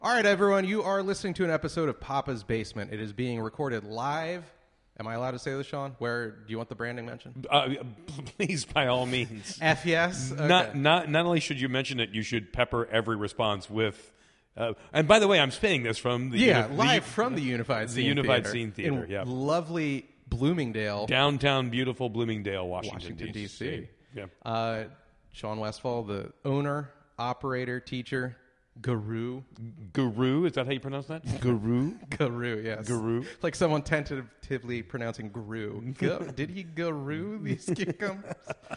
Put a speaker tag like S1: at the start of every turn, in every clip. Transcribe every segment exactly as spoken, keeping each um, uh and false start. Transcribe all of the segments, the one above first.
S1: All right, everyone, you are listening to an episode of Papa's Basement. It is being recorded live. Am I allowed to say this, Sean? Where do you want the branding mentioned?
S2: Uh, please, by all means.
S1: F yes? Okay.
S2: Not, not, not only should you mention it, you should pepper every response with... Uh, and by the way, I'm saying this from the...
S1: Yeah,
S2: uni-
S1: live
S2: the,
S1: from the Unified
S2: the
S1: Scene
S2: Unified
S1: Theater.
S2: Scene Theater,
S1: in
S2: yeah.
S1: lovely Bloomingdale.
S2: Downtown, beautiful Bloomingdale, Washington,
S1: Washington,
S2: D C. Yeah.
S1: Uh, Sean Westfall, the owner, operator, teacher, guru.
S2: Guru, is that how you pronounce that? Guru?
S1: Guru, yes.
S2: Guru.
S1: Like someone tentatively pronouncing guru. Go, did he guru these cucumbers?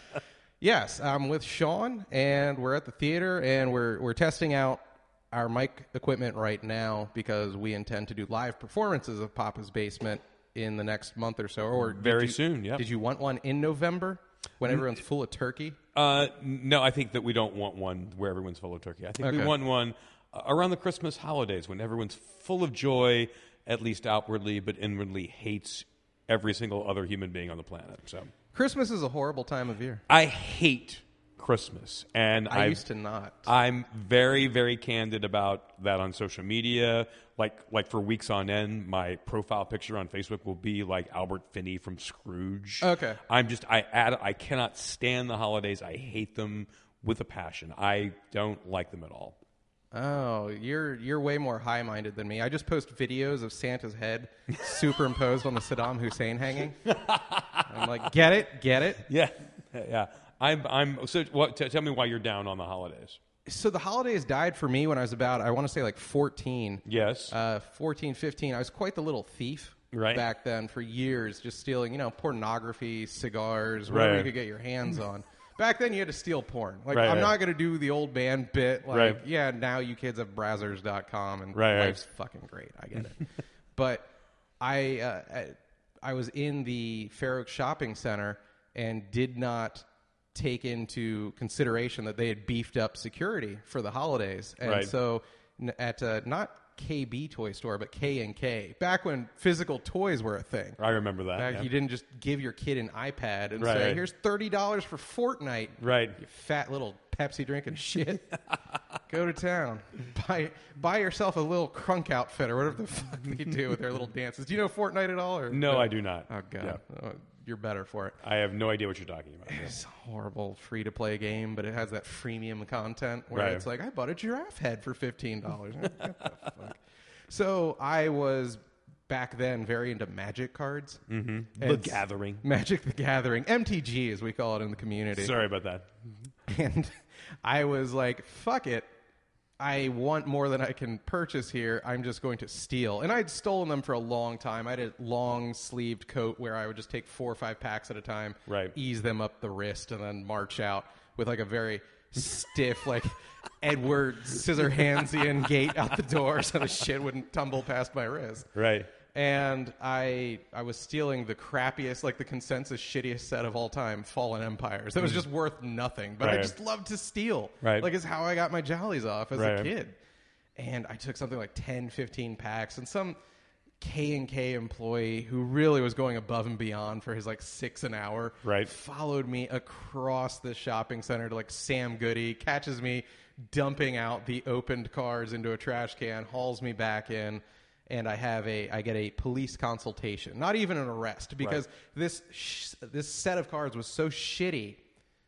S1: Yes, I'm with Sean, and we're at the theater, and we're we're testing out our mic equipment right now because we intend to do live performances of Papa's Basement in the next month or so. Or did
S2: Very
S1: you-
S2: soon, yeah.
S1: Did you want one in November when everyone's full of turkey?
S2: Uh, no, I think that we don't want one where everyone's full of turkey. I think we
S1: Okay.
S2: want one uh, around the Christmas holidays when everyone's full of joy, at least outwardly, but inwardly hates every single other human being on the planet. So
S1: Christmas is a horrible time of year.
S2: I hate Christmas, and
S1: I
S2: I've-
S1: used to not.
S2: I'm very, very candid about that on social media. Like, like for weeks on end, my profile picture on Facebook will be like Albert Finney from Scrooge.
S1: Okay.
S2: I'm just, I add, I cannot stand the holidays. I hate them with a passion. I don't like them at all.
S1: Oh, you're you're way more high-minded than me. I just post videos of Santa's head superimposed on the Saddam Hussein hanging. I'm like, get it, get it.
S2: Yeah, yeah. I'm, I'm. So, what? T- tell me why you're down on the holidays.
S1: So the holidays died for me when I was about, I want to say like fourteen.
S2: Yes.
S1: Uh, fourteen, fifteen. I was quite the little thief
S2: Right.
S1: back then for years, just stealing, you know, pornography, cigars, whatever
S2: Right.
S1: you could get your hands on. Back then, you had to steal porn. Like,
S2: Right,
S1: I'm
S2: right.
S1: not going to do the old man bit. Like,
S2: Right.
S1: yeah, now you kids have Brazzers dot com, and
S2: Right, right.
S1: life's fucking great. I get it. But I, uh, I, I was in the Fair Oaks Shopping Center and did not take into consideration that they had beefed up security for the holidays. And
S2: Right.
S1: so n- at uh, not K B Toy Store, but K and K, back when physical toys were a thing.
S2: I remember that.
S1: Back,
S2: yeah.
S1: You didn't just give your kid an iPad and
S2: Right,
S1: say,
S2: right.
S1: here's thirty dollars for Fortnite.
S2: Right.
S1: You fat little Pepsi drinking shit. Go to town. Buy buy yourself a little crunk outfit or whatever the fuck they do with their little dances. Do you know Fortnite at all? Or
S2: No, I do not.
S1: Oh, God.
S2: Yeah.
S1: Oh, you're better for it.
S2: I have no idea what you're talking about.
S1: It's a horrible free-to-play game, but it has that freemium content where
S2: Right.
S1: it's like, I bought a giraffe head for fifteen dollars. What the fuck? So I was, back then, very into Magic cards.
S2: Mm-hmm.
S1: And
S2: The
S1: s-
S2: Gathering.
S1: Magic the Gathering. M T G, as we call it in the community.
S2: Sorry about that.
S1: And I was like, fuck it. I want more than I can purchase here. I'm just going to steal. And I'd stolen them for a long time. I had a long-sleeved coat where I would just take four or five packs at a time,
S2: Right.
S1: ease them up the wrist, and then march out with like a very stiff, like Edward Scissorhandsian gait out the door so the shit wouldn't tumble past my wrist.
S2: Right.
S1: And I I was stealing the crappiest, like the consensus shittiest set of all time, Fallen Empires. That was just worth nothing. But I
S2: Right.
S1: just loved to steal.
S2: Right.
S1: Like, it's how I got my jollies off as
S2: Right.
S1: a kid. And I took something like ten, fifteen packs, and some K and K employee who really was going above and beyond for his like six an hour
S2: Right.
S1: followed me across the shopping center to like Sam Goody, catches me dumping out the opened cards into a trash can, hauls me back in. And I have a, I get a police consultation, not even an arrest, because this sh- this set of cards was so shitty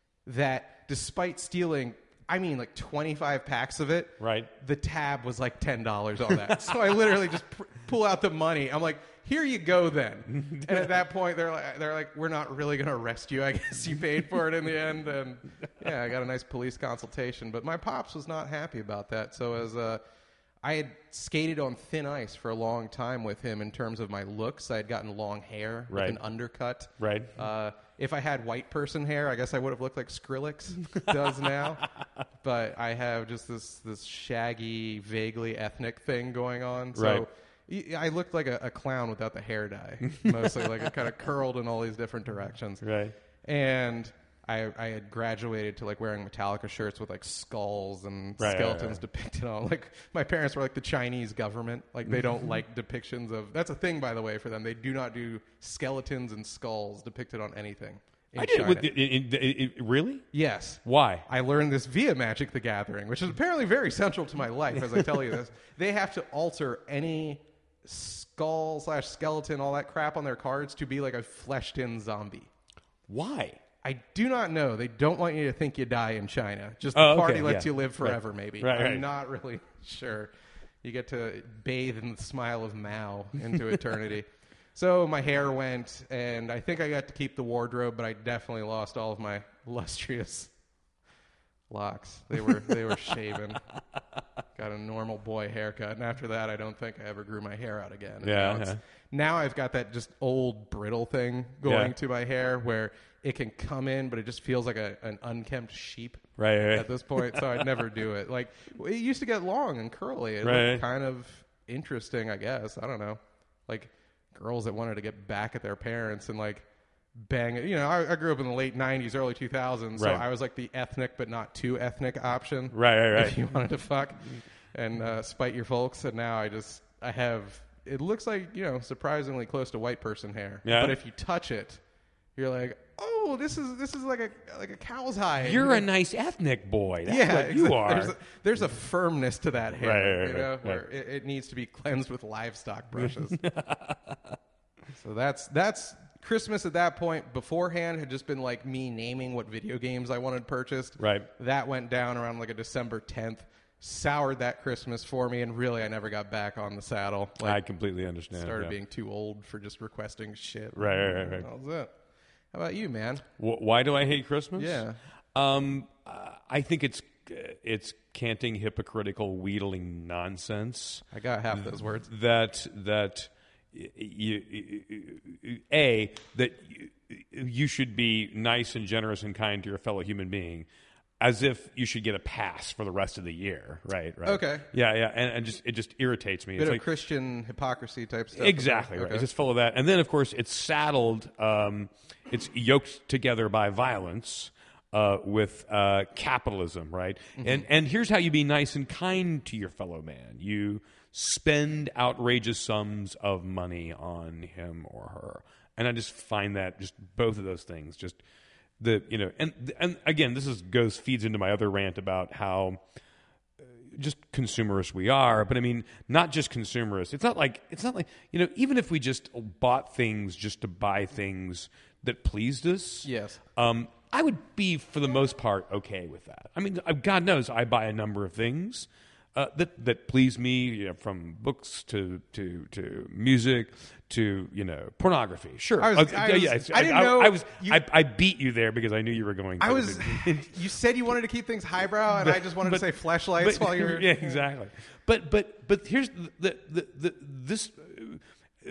S1: that despite stealing, I mean, like twenty-five packs of it,
S2: Right.
S1: the tab was like ten dollars on that. So I literally just pr- pull out the money. I'm like, here you go then. And at that point, they're like, they're like, we're not really going to arrest you. I guess you paid for it in the end. And yeah, I got a nice police consultation. But my pops was not happy about that. So as uh, I had skated on thin ice for a long time with him in terms of my looks. I had gotten long hair with
S2: Right.
S1: an undercut.
S2: Right.
S1: Uh, if I had white person hair, I guess I would have looked like Skrillex does now. But I have just this this shaggy, vaguely ethnic thing going on. So
S2: Right.
S1: y- I looked like a, a clown without the hair dye, mostly. Like it kind of curled in all these different directions.
S2: Right.
S1: And I, I had graduated to like wearing Metallica shirts with like skulls and
S2: Right,
S1: skeletons
S2: right, right.
S1: depicted on. Like my parents were like the Chinese government. Like they don't like depictions of. That's a thing, by the way, for them. They do not do skeletons and skulls depicted on anything. in
S2: I did
S1: China.
S2: with the, in, in, in, really?
S1: Yes.
S2: Why?
S1: I learned this via Magic the Gathering, which is apparently very central to my life as I tell you this. They have to alter any skull slash skeleton, all that crap on their cards to be like a fleshed-in zombie.
S2: Why?
S1: I do not know. They don't want you to think you die in China. Just the
S2: Oh, okay,
S1: party lets
S2: yeah.
S1: you live forever,
S2: Right.
S1: maybe.
S2: Right,
S1: I'm
S2: right.
S1: not really sure. You get to bathe in the smile of Mao into eternity. So my hair went, and I think I got to keep the wardrobe, but I definitely lost all of my lustrous locks. They were they were shaven. Got a normal boy haircut, and after that, I don't think I ever grew my hair out again. And
S2: Yeah,
S1: Now, it's-
S2: yeah.
S1: now I've got that just old brittle thing going
S2: Yeah.
S1: to my hair where it can come in, but it just feels like a, an unkempt sheep
S2: Right, right.
S1: at this point. So I'd never do it. Like it used to get long and curly. It
S2: Right.
S1: looked kind of interesting, I guess. I don't know. Like girls that wanted to get back at their parents and like bang it. You know, I, I grew up in the late nineties, early two thousands,
S2: Right.
S1: so I was like the ethnic but not too ethnic option.
S2: Right, right, right.
S1: If you wanted to fuck and uh, spite your folks, and now I just I have. It looks like, you know, surprisingly close to white person hair.
S2: Yeah.
S1: But if you touch it, you're like, oh, this is this is like a like a cow's hide.
S2: You're a nice ethnic boy. That's
S1: yeah,
S2: what you
S1: exa-
S2: are.
S1: There's a, there's a firmness to that hair,
S2: Right, right, right,
S1: you know,
S2: right,
S1: where
S2: right.
S1: it, it needs to be cleansed with livestock brushes. So that's that's Christmas at that point. Beforehand had just been like me naming what video games I wanted purchased.
S2: Right.
S1: That went down around like a December tenth. Soured that Christmas for me, and really I never got back on the saddle. Like,
S2: I completely understand.
S1: started
S2: yeah.
S1: being too old for just requesting shit.
S2: Right, right, right, right.
S1: That was it. How about you, man?
S2: Wh- Why do I hate Christmas?
S1: Yeah.
S2: Um, uh, I think it's it's canting, hypocritical, wheedling nonsense.
S1: I got half those words.
S2: That that y- you, you a that you, you should be nice and generous and kind to your fellow human being, as if you should get a pass for the rest of the year. Right. Right.
S1: Okay.
S2: Yeah. Yeah. And, and just it just irritates me.
S1: Bit
S2: It's
S1: of
S2: like,
S1: Christian hypocrisy type stuff.
S2: exactly right.
S1: Okay.
S2: It's just full of that, and then of course it's saddled. Um, it's yoked together by violence uh, with uh, capitalism, right?
S1: Mm-hmm.
S2: And and here's how you be nice and kind to your fellow man: you spend outrageous sums of money on him or her, and I just find that just both of those things just the you know and and again this is goes feeds into my other rant about how just consumerist we are, but I mean, not just consumerist. It's not like it's not like you know, even if we just bought things just to buy things that pleased us.
S1: Yes.
S2: Um, I would be for the most part okay with that. I mean, uh, God knows I buy a number of things uh, that that please me, you know, from books to to to music to you know pornography. Sure,
S1: I was-
S2: Okay,
S1: I
S2: yeah,
S1: was-
S2: yeah,
S1: I didn't
S2: I,
S1: know
S2: I was.
S1: you-
S2: I, I beat you there because I knew you were going.
S1: I
S2: for
S1: was.
S2: it.
S1: You said you wanted to keep things highbrow, and I just wanted
S2: but-
S1: to say fleshlights
S2: but-
S1: while you're.
S2: yeah, exactly. But but but here's the the, the, the this uh,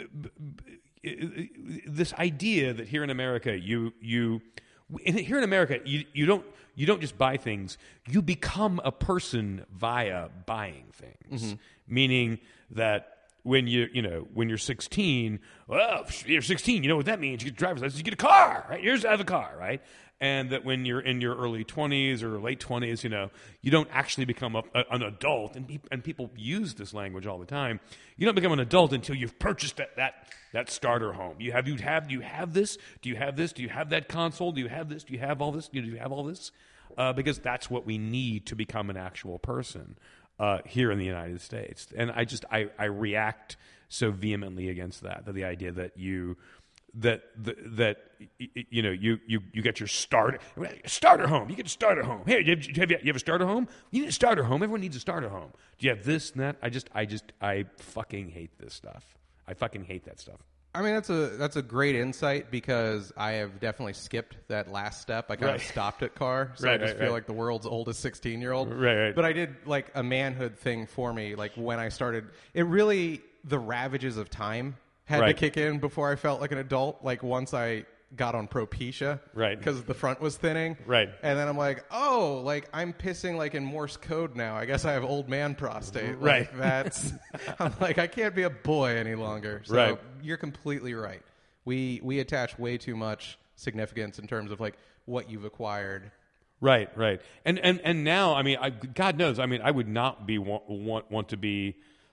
S2: uh, this idea that here in America you you in, here in America you you don't you don't just buy things, you become a person via buying things.
S1: Mm-hmm.
S2: Meaning that when you you know when you're sixteen, well, you're sixteen, you know what that means? You get a driver's license, you get a car, right? Here's I have a car, right? And that when you're in your early twenties or late twenties, you know, you don't actually become a, a, an adult, and pe- and people use this language all the time. You don't become an adult until you've purchased that that, that starter home. You have you have do you have this? Do you have this? Do you have that console? Do you have this? Do you have all this? Do you have all this? Uh, because that's what we need to become an actual person uh, here in the United States. And I just I, I react so vehemently against that. That the idea that you that that you know you you you get your starter starter home. You get a starter home. Hey, you have, have you, you have a starter home? You need a starter home. Everyone needs a starter home. Do you have this and that? I just I just I fucking hate this stuff. I fucking hate that stuff.
S1: I mean, that's a that's a great insight because I have definitely skipped that last step. I kind
S2: Right.
S1: of stopped at car, so
S2: Right,
S1: I just
S2: right,
S1: feel
S2: right.
S1: like the world's oldest sixteen-year-old.
S2: Right, right.
S1: But I did like a manhood thing for me. Like when I started, it really the ravages of time had
S2: Right.
S1: to kick in before I felt like an adult. Like once I got on Propecia,
S2: Right.
S1: because the front was thinning,
S2: Right.
S1: and then I'm like, oh, like I'm pissing like in Morse code now. I guess I have old man prostate.
S2: Right.
S1: Like, that's I'm like I can't be a boy any longer. So
S2: Right.
S1: you're completely right. We we attach way too much significance in terms of like what you've acquired.
S2: Right, right, and and and now, I mean, I, God knows, I mean, I would not be want want, want to be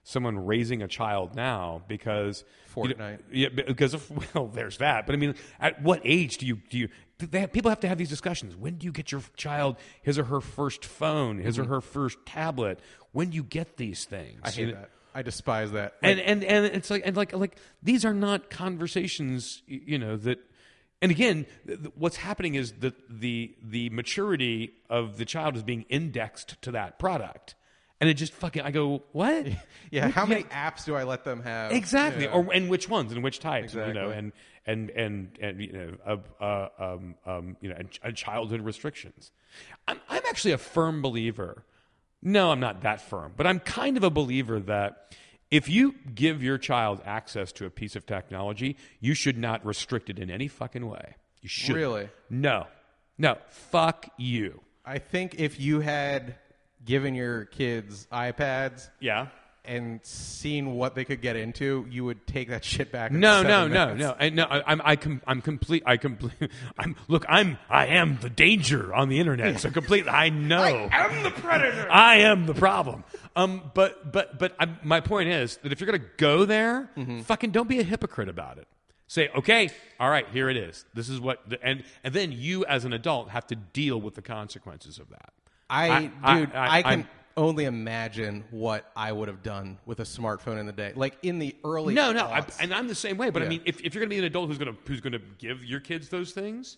S2: someone raising a child now because
S1: Fortnite.
S2: You know, yeah, because of, well, there's that. But I mean, at what age do you do you? They have, people have to have these discussions. When do you get your child his or her first phone, his mm-hmm. or her first tablet? When do you get these things?
S1: I hate
S2: you know?
S1: that. I despise that.
S2: Like, and and and it's like and like like these are not conversations, you know, that. And again, th- what's happening is that the the maturity of the child is being indexed to that product. And it just fucking, I go, what?
S1: Yeah, how many apps do I let them have?
S2: Exactly,
S1: Yeah.
S2: or and which ones and which types,
S1: Exactly.
S2: you know, and and and and you know, uh, uh, um, um, you know, and, and childhood restrictions. I'm I'm actually a firm believer. No, I'm not that firm, but I'm kind of a believer that if you give your child access to a piece of technology, you should not restrict it in any fucking way. You should.
S1: Really?
S2: No, no, fuck you.
S1: I think if you had given your kids iPads,
S2: Yeah.
S1: and seen what they could get into, you would take that shit back. In
S2: No,
S1: seven
S2: no, no,
S1: minutes.
S2: no, and no. I- I'm, I com- I'm complete. I complete. I'm look. I'm, I am the danger on the internet. So completely, I know.
S1: I am the predator.
S2: I am the problem. Um, but, but, but I, my point is that if you're gonna go there,
S1: Mm-hmm.
S2: fucking don't be a hypocrite about it. Say, okay, all right, here it is. This is what, the, and and then you as an adult have to deal with the consequences of that.
S1: I,
S2: I-
S1: dude,
S2: I-
S1: I, can
S2: I'm-
S1: only imagine what I would have done with a smartphone in the day, like in the early.
S2: No, no, I,
S1: aughts.
S2: and I'm the same way. But I
S1: Yeah.
S2: mean, if, if you're going to be an adult who's going to who's going to give your kids those things,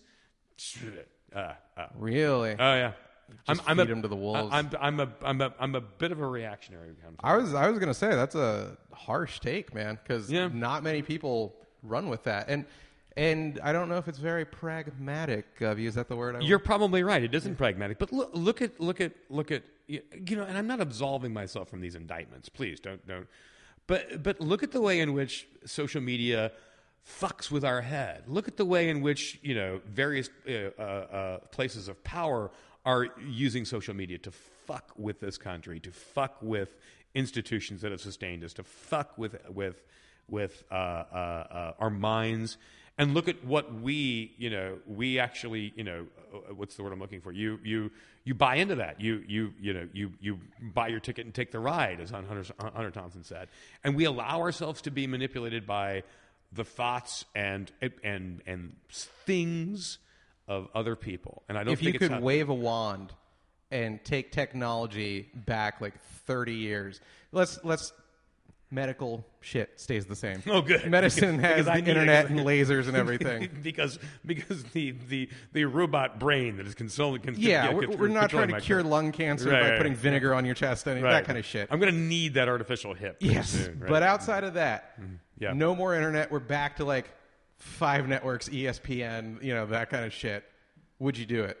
S2: uh, uh,
S1: really.
S2: oh yeah, I'm, I'm
S1: feed
S2: a,
S1: 'em to the wolves.
S2: I'm I'm a I'm a I'm a bit of a reactionary.
S1: I was I was gonna say that's a harsh take, man, because
S2: Yeah.
S1: not many people run with that, and and I don't know if it's very pragmatic of you. Is that the word? I
S2: You're probably right. It isn't pragmatic, but look, look at look at look at you know. And I'm not absolving myself from these indictments. Please don't don't. But but look at the way in which social media fucks with our head. Look at the way in which you know various uh, uh, uh, places of power are using social media to fuck with this country, to fuck with institutions that have sustained us, to fuck with with with uh, uh, uh, our minds. And look at what we, you know, we actually, you know, uh, what's the word I'm looking for? You, you, you buy into that. You, you, you know, you, you buy your ticket and take the ride, as Hunter, Hunter Thompson said. And we allow ourselves to be manipulated by the thoughts and and and things of other people. And I don't
S1: if
S2: think
S1: you
S2: it's
S1: could
S2: how-
S1: wave a wand and take technology back like thirty years, let's let's. Medical shit stays the same.
S2: Oh, good.
S1: Medicine
S2: Because-
S1: has
S2: because I
S1: the
S2: need it.
S1: internet and lasers and everything.
S2: because because the, the, the robot brain that is consoling. Con-
S1: Yeah,
S2: con-
S1: we're,
S2: con-
S1: we're not trying
S2: controlling
S1: to
S2: my
S1: cure
S2: brain.
S1: lung cancer
S2: Right,
S1: by
S2: right,
S1: putting
S2: right.
S1: vinegar on your chest, and
S2: Right.
S1: that kind of shit.
S2: I'm going to need that artificial hip. pretty
S1: Yes,
S2: soon, right?
S1: but outside of that,
S2: Yeah.
S1: no more internet. We're back to like five networks, E S P N, you know, that kind of shit. Would you do it?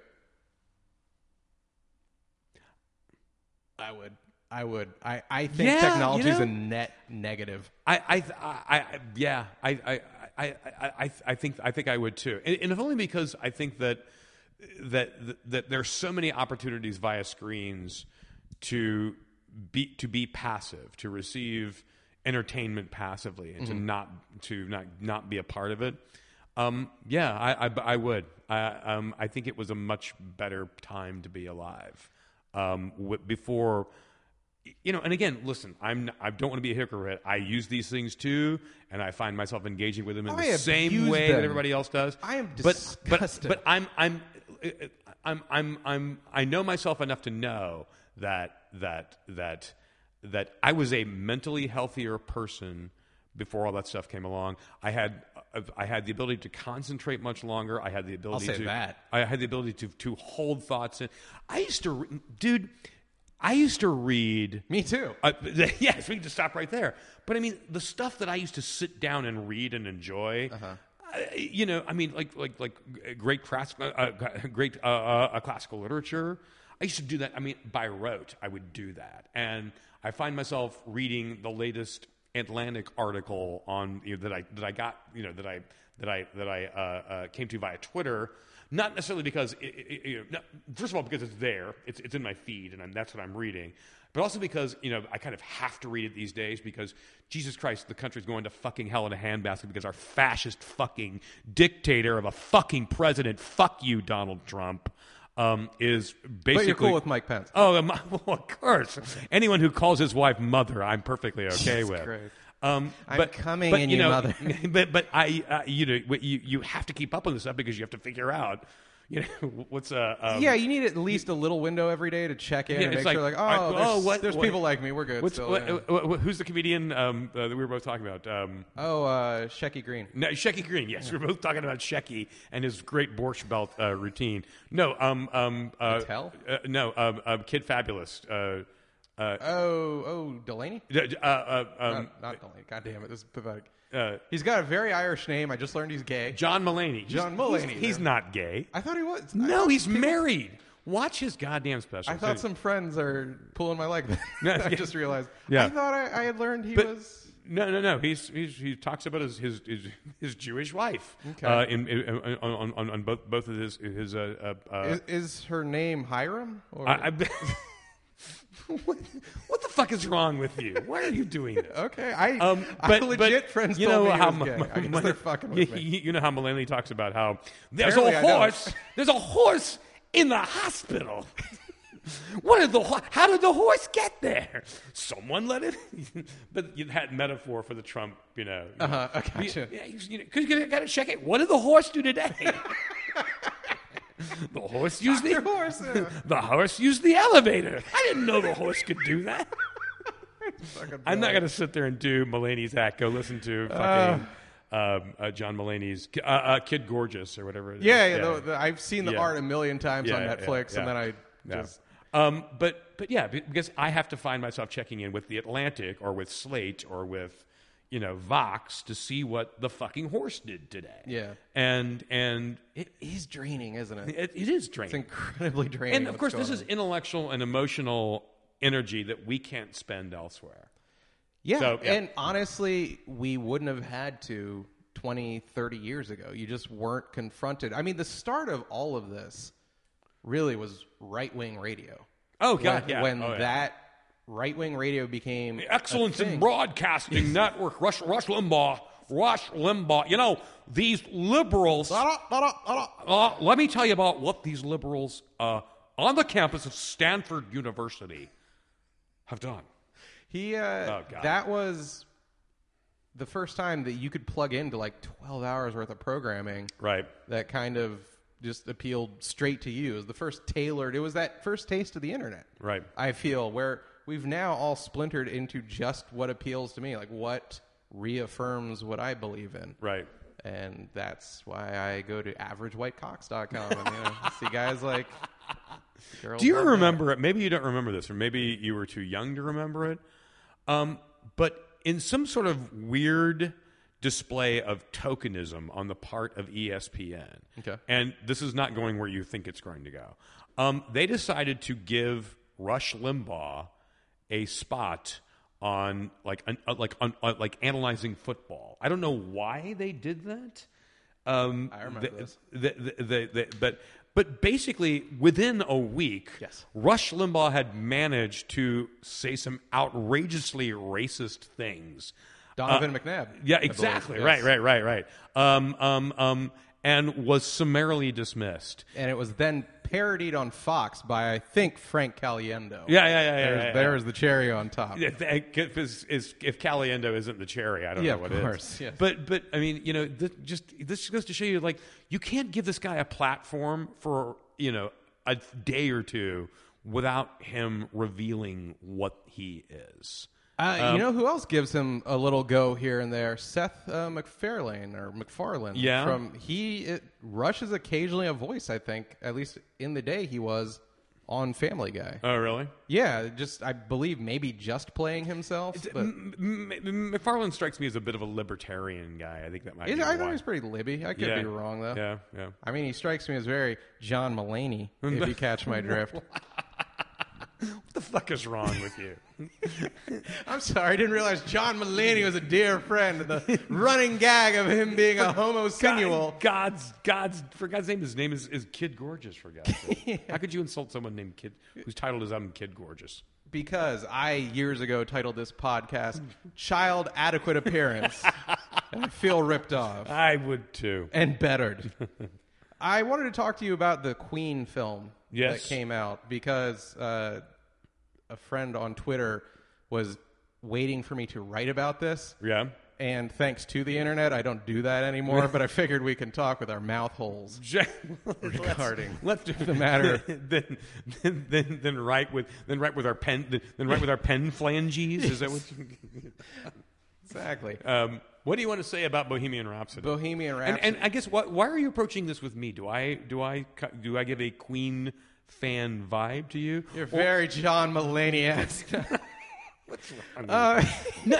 S1: I would. I would. I, I think
S2: Yeah,
S1: technology
S2: you
S1: is
S2: know?
S1: a net negative.
S2: I, I, I, I yeah, I, I, I, I, I, I think, I think I would too, and, and if only because I think that, that, that there's so many opportunities via screens to be, to be passive, to receive entertainment passively, and
S1: Mm-hmm.
S2: to not, to not, not be a part of it. Um, yeah, I, I, I would. I, um, I think it was a much better time to be alive. Um, w- before. You know, and again, listen, I'm I don't want to be a hypocrite. I use these things too, and I find myself engaging with them in
S1: I
S2: the same
S1: abuse
S2: way
S1: them.
S2: that everybody else does.
S1: I am
S2: but,
S1: disgusted.
S2: But, but I'm I'm I'm I'm I'm I know myself enough to know that that that that I was a mentally healthier person before all that stuff came along. I had I had the ability to concentrate much longer. I had the ability
S1: I'll say
S2: to
S1: that.
S2: I had the ability to to hold thoughts in. I used to, re- dude. I used to read.
S1: Me too.
S2: Uh, yes, we can just stop right there. But I mean, the stuff that I used to sit down and read and enjoy.
S1: Uh-huh.
S2: Uh, you know, I mean, like like like great class, uh, uh, great uh, uh, classical literature. I used to do that. I mean, by rote, I would do that, and I find myself reading the latest Atlantic article on you know, that I that I got you know that I that I that I uh, uh, came to via Twitter. Not necessarily because, it, it, you know, not, first of all, because it's there, it's it's in my feed, and I'm, that's what I'm reading. But also because, you know, I kind of have to read it these days because, Jesus Christ, the country's going to fucking hell in a handbasket because our fascist fucking dictator of a fucking president, fuck you, Donald Trump, um, is basically.
S1: But you're cool with Mike Pence.
S2: Oh, um, well, of course. Anyone who calls his wife mother, I'm perfectly okay
S1: Jesus
S2: with.
S1: Christ.
S2: Um,
S1: I'm
S2: but,
S1: coming
S2: but,
S1: in,
S2: you
S1: you
S2: know,
S1: mother.
S2: but but I, uh, you know, what you you have to keep up on this stuff because you have to figure out, you know, what's a um,
S1: Yeah, you need at least a little window every day to check in
S2: Yeah,
S1: and
S2: it's
S1: make sure,
S2: like,
S1: like, oh,
S2: I-
S1: there's,
S2: oh, what-
S1: there's
S2: what-
S1: people like me. We're good
S2: What's
S1: still.
S2: what,
S1: yeah.
S2: what, what- who's the comedian um, uh, that we were both talking about? Um,
S1: Oh, uh, Shecky Green.
S2: no, Shecky Green. Yes, we're both talking about Shecky and his great Borscht Belt uh, routine. No, um, um, uh,
S1: Patel?
S2: uh, no, um, um, Kid Fabulous. Uh, uh,
S1: Oh, oh, Delaney?
S2: uh, uh, um,
S1: not, not Delaney. God damn it. This is pathetic.
S2: uh,
S1: He's got a very Irish name. I just learned he's gay.
S2: John Mulaney.
S1: John
S2: He's-
S1: Mulaney,
S2: He's, he's
S1: yeah.
S2: not gay.
S1: I thought he was. I
S2: No,
S1: thought
S2: he's
S1: people-
S2: married. Watch his goddamn special.
S1: I thought some friends are pulling my leg.
S2: No,
S1: I
S2: yeah.
S1: just realized.
S2: Yeah.
S1: I thought I, I had learned he
S2: But-
S1: was.
S2: No, no, no. He's, he's he talks about his his his, his Jewish wife.
S1: Okay.
S2: Uh, in, in on, on on both both of his his uh, uh, uh
S1: Is, is her name Hiram? Or?
S2: I, I, what, what the fuck is wrong with you? Why are you doing this?
S1: okay, I,
S2: Um,
S1: I
S2: but,
S1: legit
S2: but
S1: friends
S2: you
S1: told
S2: know
S1: me
S2: how
S1: he was gay.
S2: M-
S1: I guess
S2: M-
S1: they're fucking
S2: you,
S1: with me.
S2: you- you know how Mulaney talks about how there's
S1: Apparently
S2: a
S1: I don't.
S2: horse. There's a horse in the hospital. What did the ho- how did the horse get there? Someone let it. But you had metaphor for the Trump, you know.
S1: Uh-huh, I gotcha.
S2: Yeah, you, you, know, 'cause you got to check it. What did the horse do today? The horse used the
S1: Doctor Horse. uh,
S2: the horse used the elevator. I didn't know the horse could do that.
S1: fucking
S2: I'm not
S1: brilliant.
S2: going to sit there and do Mulaney's act. Go listen to fucking um, uh, John Mulaney's uh, uh, Kid Gorgeous or whatever it is.
S1: Yeah, yeah. The, the, I've seen the
S2: Yeah.
S1: art a million times on
S2: Yeah, yeah,
S1: Netflix,
S2: yeah.
S1: and then I
S2: Yeah.
S1: just.
S2: Um, but but yeah, be- because I have to find myself checking in with the Atlantic or with Slate or with you know Vox to see what the fucking horse did today.
S1: Yeah.
S2: and and
S1: It is draining, isn't it?
S2: it, it is
S1: It's
S2: draining.
S1: incredibly draining.
S2: And of
S1: what's
S2: course, this
S1: going
S2: is
S1: on.
S2: intellectual and emotional energy that we can't spend elsewhere.
S1: Yeah,
S2: So, yeah.
S1: and honestly, we wouldn't have had to twenty, thirty years ago. You just weren't confronted. I mean, the start of all of this really was right-wing radio.
S2: Oh God,
S1: when,
S2: yeah.
S1: When
S2: Oh, yeah.
S1: that right-wing radio became
S2: The Excellence
S1: a
S2: in
S1: thing.
S2: Broadcasting Network, Rush, Rush Limbaugh, Rush Limbaugh. You know, these liberals.
S1: Da-da, da-da, da-da.
S2: Uh, let me tell you about what these liberals uh, on the campus of Stanford University have done.
S1: He, uh,
S2: Oh, God.
S1: that was the first time that you could plug into like twelve hours worth of programming
S2: Right.
S1: that kind of just appealed straight to you. It was the first tailored, it was that first taste of the internet.
S2: Right.
S1: I feel where we've now all splintered into just what appeals to me, like what reaffirms what I believe in.
S2: Right.
S1: And that's why I go to average white cocks dot com and you know, see guys like girls
S2: Do you
S1: like that.
S2: remember it? Maybe you don't remember this, or maybe you were too young to remember it. Um, but in some sort of weird display of tokenism on the part of E S P N,
S1: Okay.
S2: and this is not going where you think it's going to go, um, they decided to give Rush Limbaugh a spot on like an, uh, like on, uh, like analyzing football. I don't know why they did that. Um,
S1: I remember
S2: the-
S1: this.
S2: the- the- the- the- but but basically, within a week,
S1: Yes.
S2: Rush Limbaugh had managed to say some outrageously racist things.
S1: Donovan
S2: Uh,
S1: McNabb.
S2: Yeah,
S1: I believe.
S2: exactly.
S1: Yes.
S2: Right, right, right, right. Um, um, um, and was summarily dismissed.
S1: And it was then parodied on Fox by I think Frank Caliendo.
S2: Yeah, yeah, yeah, yeah.
S1: There's,
S2: yeah, yeah.
S1: there's the cherry on top.
S2: If, if, is, is, if Caliendo isn't the cherry, I don't
S1: Yeah,
S2: know
S1: of
S2: what
S1: course,
S2: is.
S1: yes.
S2: But but I mean, you know, this just this just goes to show you, like, you can't give this guy a platform for you know a day or two without him revealing what he is.
S1: Uh,
S2: Um,
S1: you know who else gives him a little go here and there? Seth uh, MacFarlane or McFarlane.
S2: Yeah.
S1: From he it, Rush is occasionally a voice. I think at least in the day he was on Family Guy.
S2: Oh, really?
S1: Yeah, just I believe maybe just playing himself. But
S2: M- M- M- McFarlane strikes me as a bit of a libertarian guy. I think that might
S1: Is-
S2: be
S1: I
S2: why.
S1: thought he was pretty libby. I could
S2: Yeah.
S1: be wrong though.
S2: Yeah, yeah.
S1: I mean, he strikes me as very John Mulaney, if you catch my drift.
S2: What the fuck is wrong with you?
S1: I'm sorry, I didn't realize John Mulaney was a dear friend. The running gag of him being a homosexual.
S2: God, God's, God's, for God's name, his name is, is Kid Gorgeous, for God's sake. How could you insult someone named Kid, whose title is I'm Kid Gorgeous?
S1: Because I, years ago, titled this podcast Child Adequate Appearance. And I feel ripped off
S2: I would too.
S1: and bettered. I wanted to talk to you about the Queen film
S2: Yes.
S1: that came out because uh, a friend on Twitter was waiting for me to write about this.
S2: Yeah.
S1: And thanks to the internet, I don't do that anymore, but I figured we can talk with our mouth holes regarding
S2: let's, let's do
S1: the matter.
S2: then, then, then, then write with then write with our pen then, then write with our pen phalanges. Is that what? You,
S1: Exactly.
S2: um, what do you want to say about Bohemian Rhapsody?
S1: Bohemian
S2: and,
S1: Rhapsody.
S2: and I guess what, why are you approaching this with me? Do I do I do I give a Queen fan vibe to you?
S1: You're very John Mulaney-esque.
S2: What's wrong?
S1: uh,
S2: no,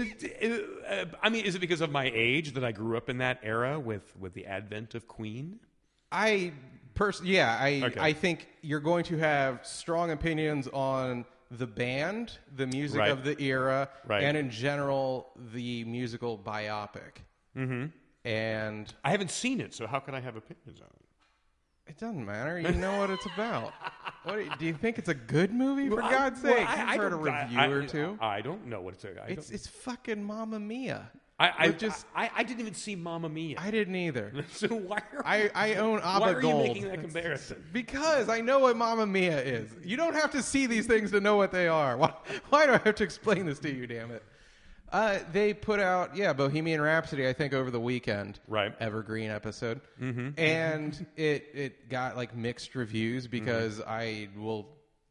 S2: uh, I mean, is it because of my age that I grew up in that era with, with the advent of Queen?
S1: I pers- yeah, I
S2: Okay.
S1: I think you're going to have strong opinions on the band, the music
S2: Right.
S1: of the era,
S2: Right.
S1: and in general the musical biopic. Mm-hmm. And
S2: I haven't seen it, so how can I have opinions on it?
S1: it doesn't matter. You know what it's about. What do you, do you think it's a good movie? For
S2: Well, I-
S1: God's
S2: well,
S1: sake,
S2: I-
S1: you've
S2: I
S1: heard a
S2: don't- I-
S1: review
S2: I,
S1: or two.
S2: I don't know what it's. I
S1: It's
S2: don't,
S1: it's fucking Mamma Mia.
S2: I, I
S1: with just
S2: I, I didn't even see Mamma Mia.
S1: I didn't either.
S2: so why are
S1: I, I own ABBA
S2: why are
S1: Gold.
S2: you making that comparison?
S1: Because I know what Mamma Mia is. You don't have to see these things to know what they are. Why, why do I have to explain this to you, damn it? Uh, they put out, yeah, Bohemian Rhapsody, I think, over the weekend.
S2: Right.
S1: Evergreen episode.
S2: Mm-hmm.
S1: And it, it got, like, mixed reviews because
S2: Mm-hmm.
S1: I will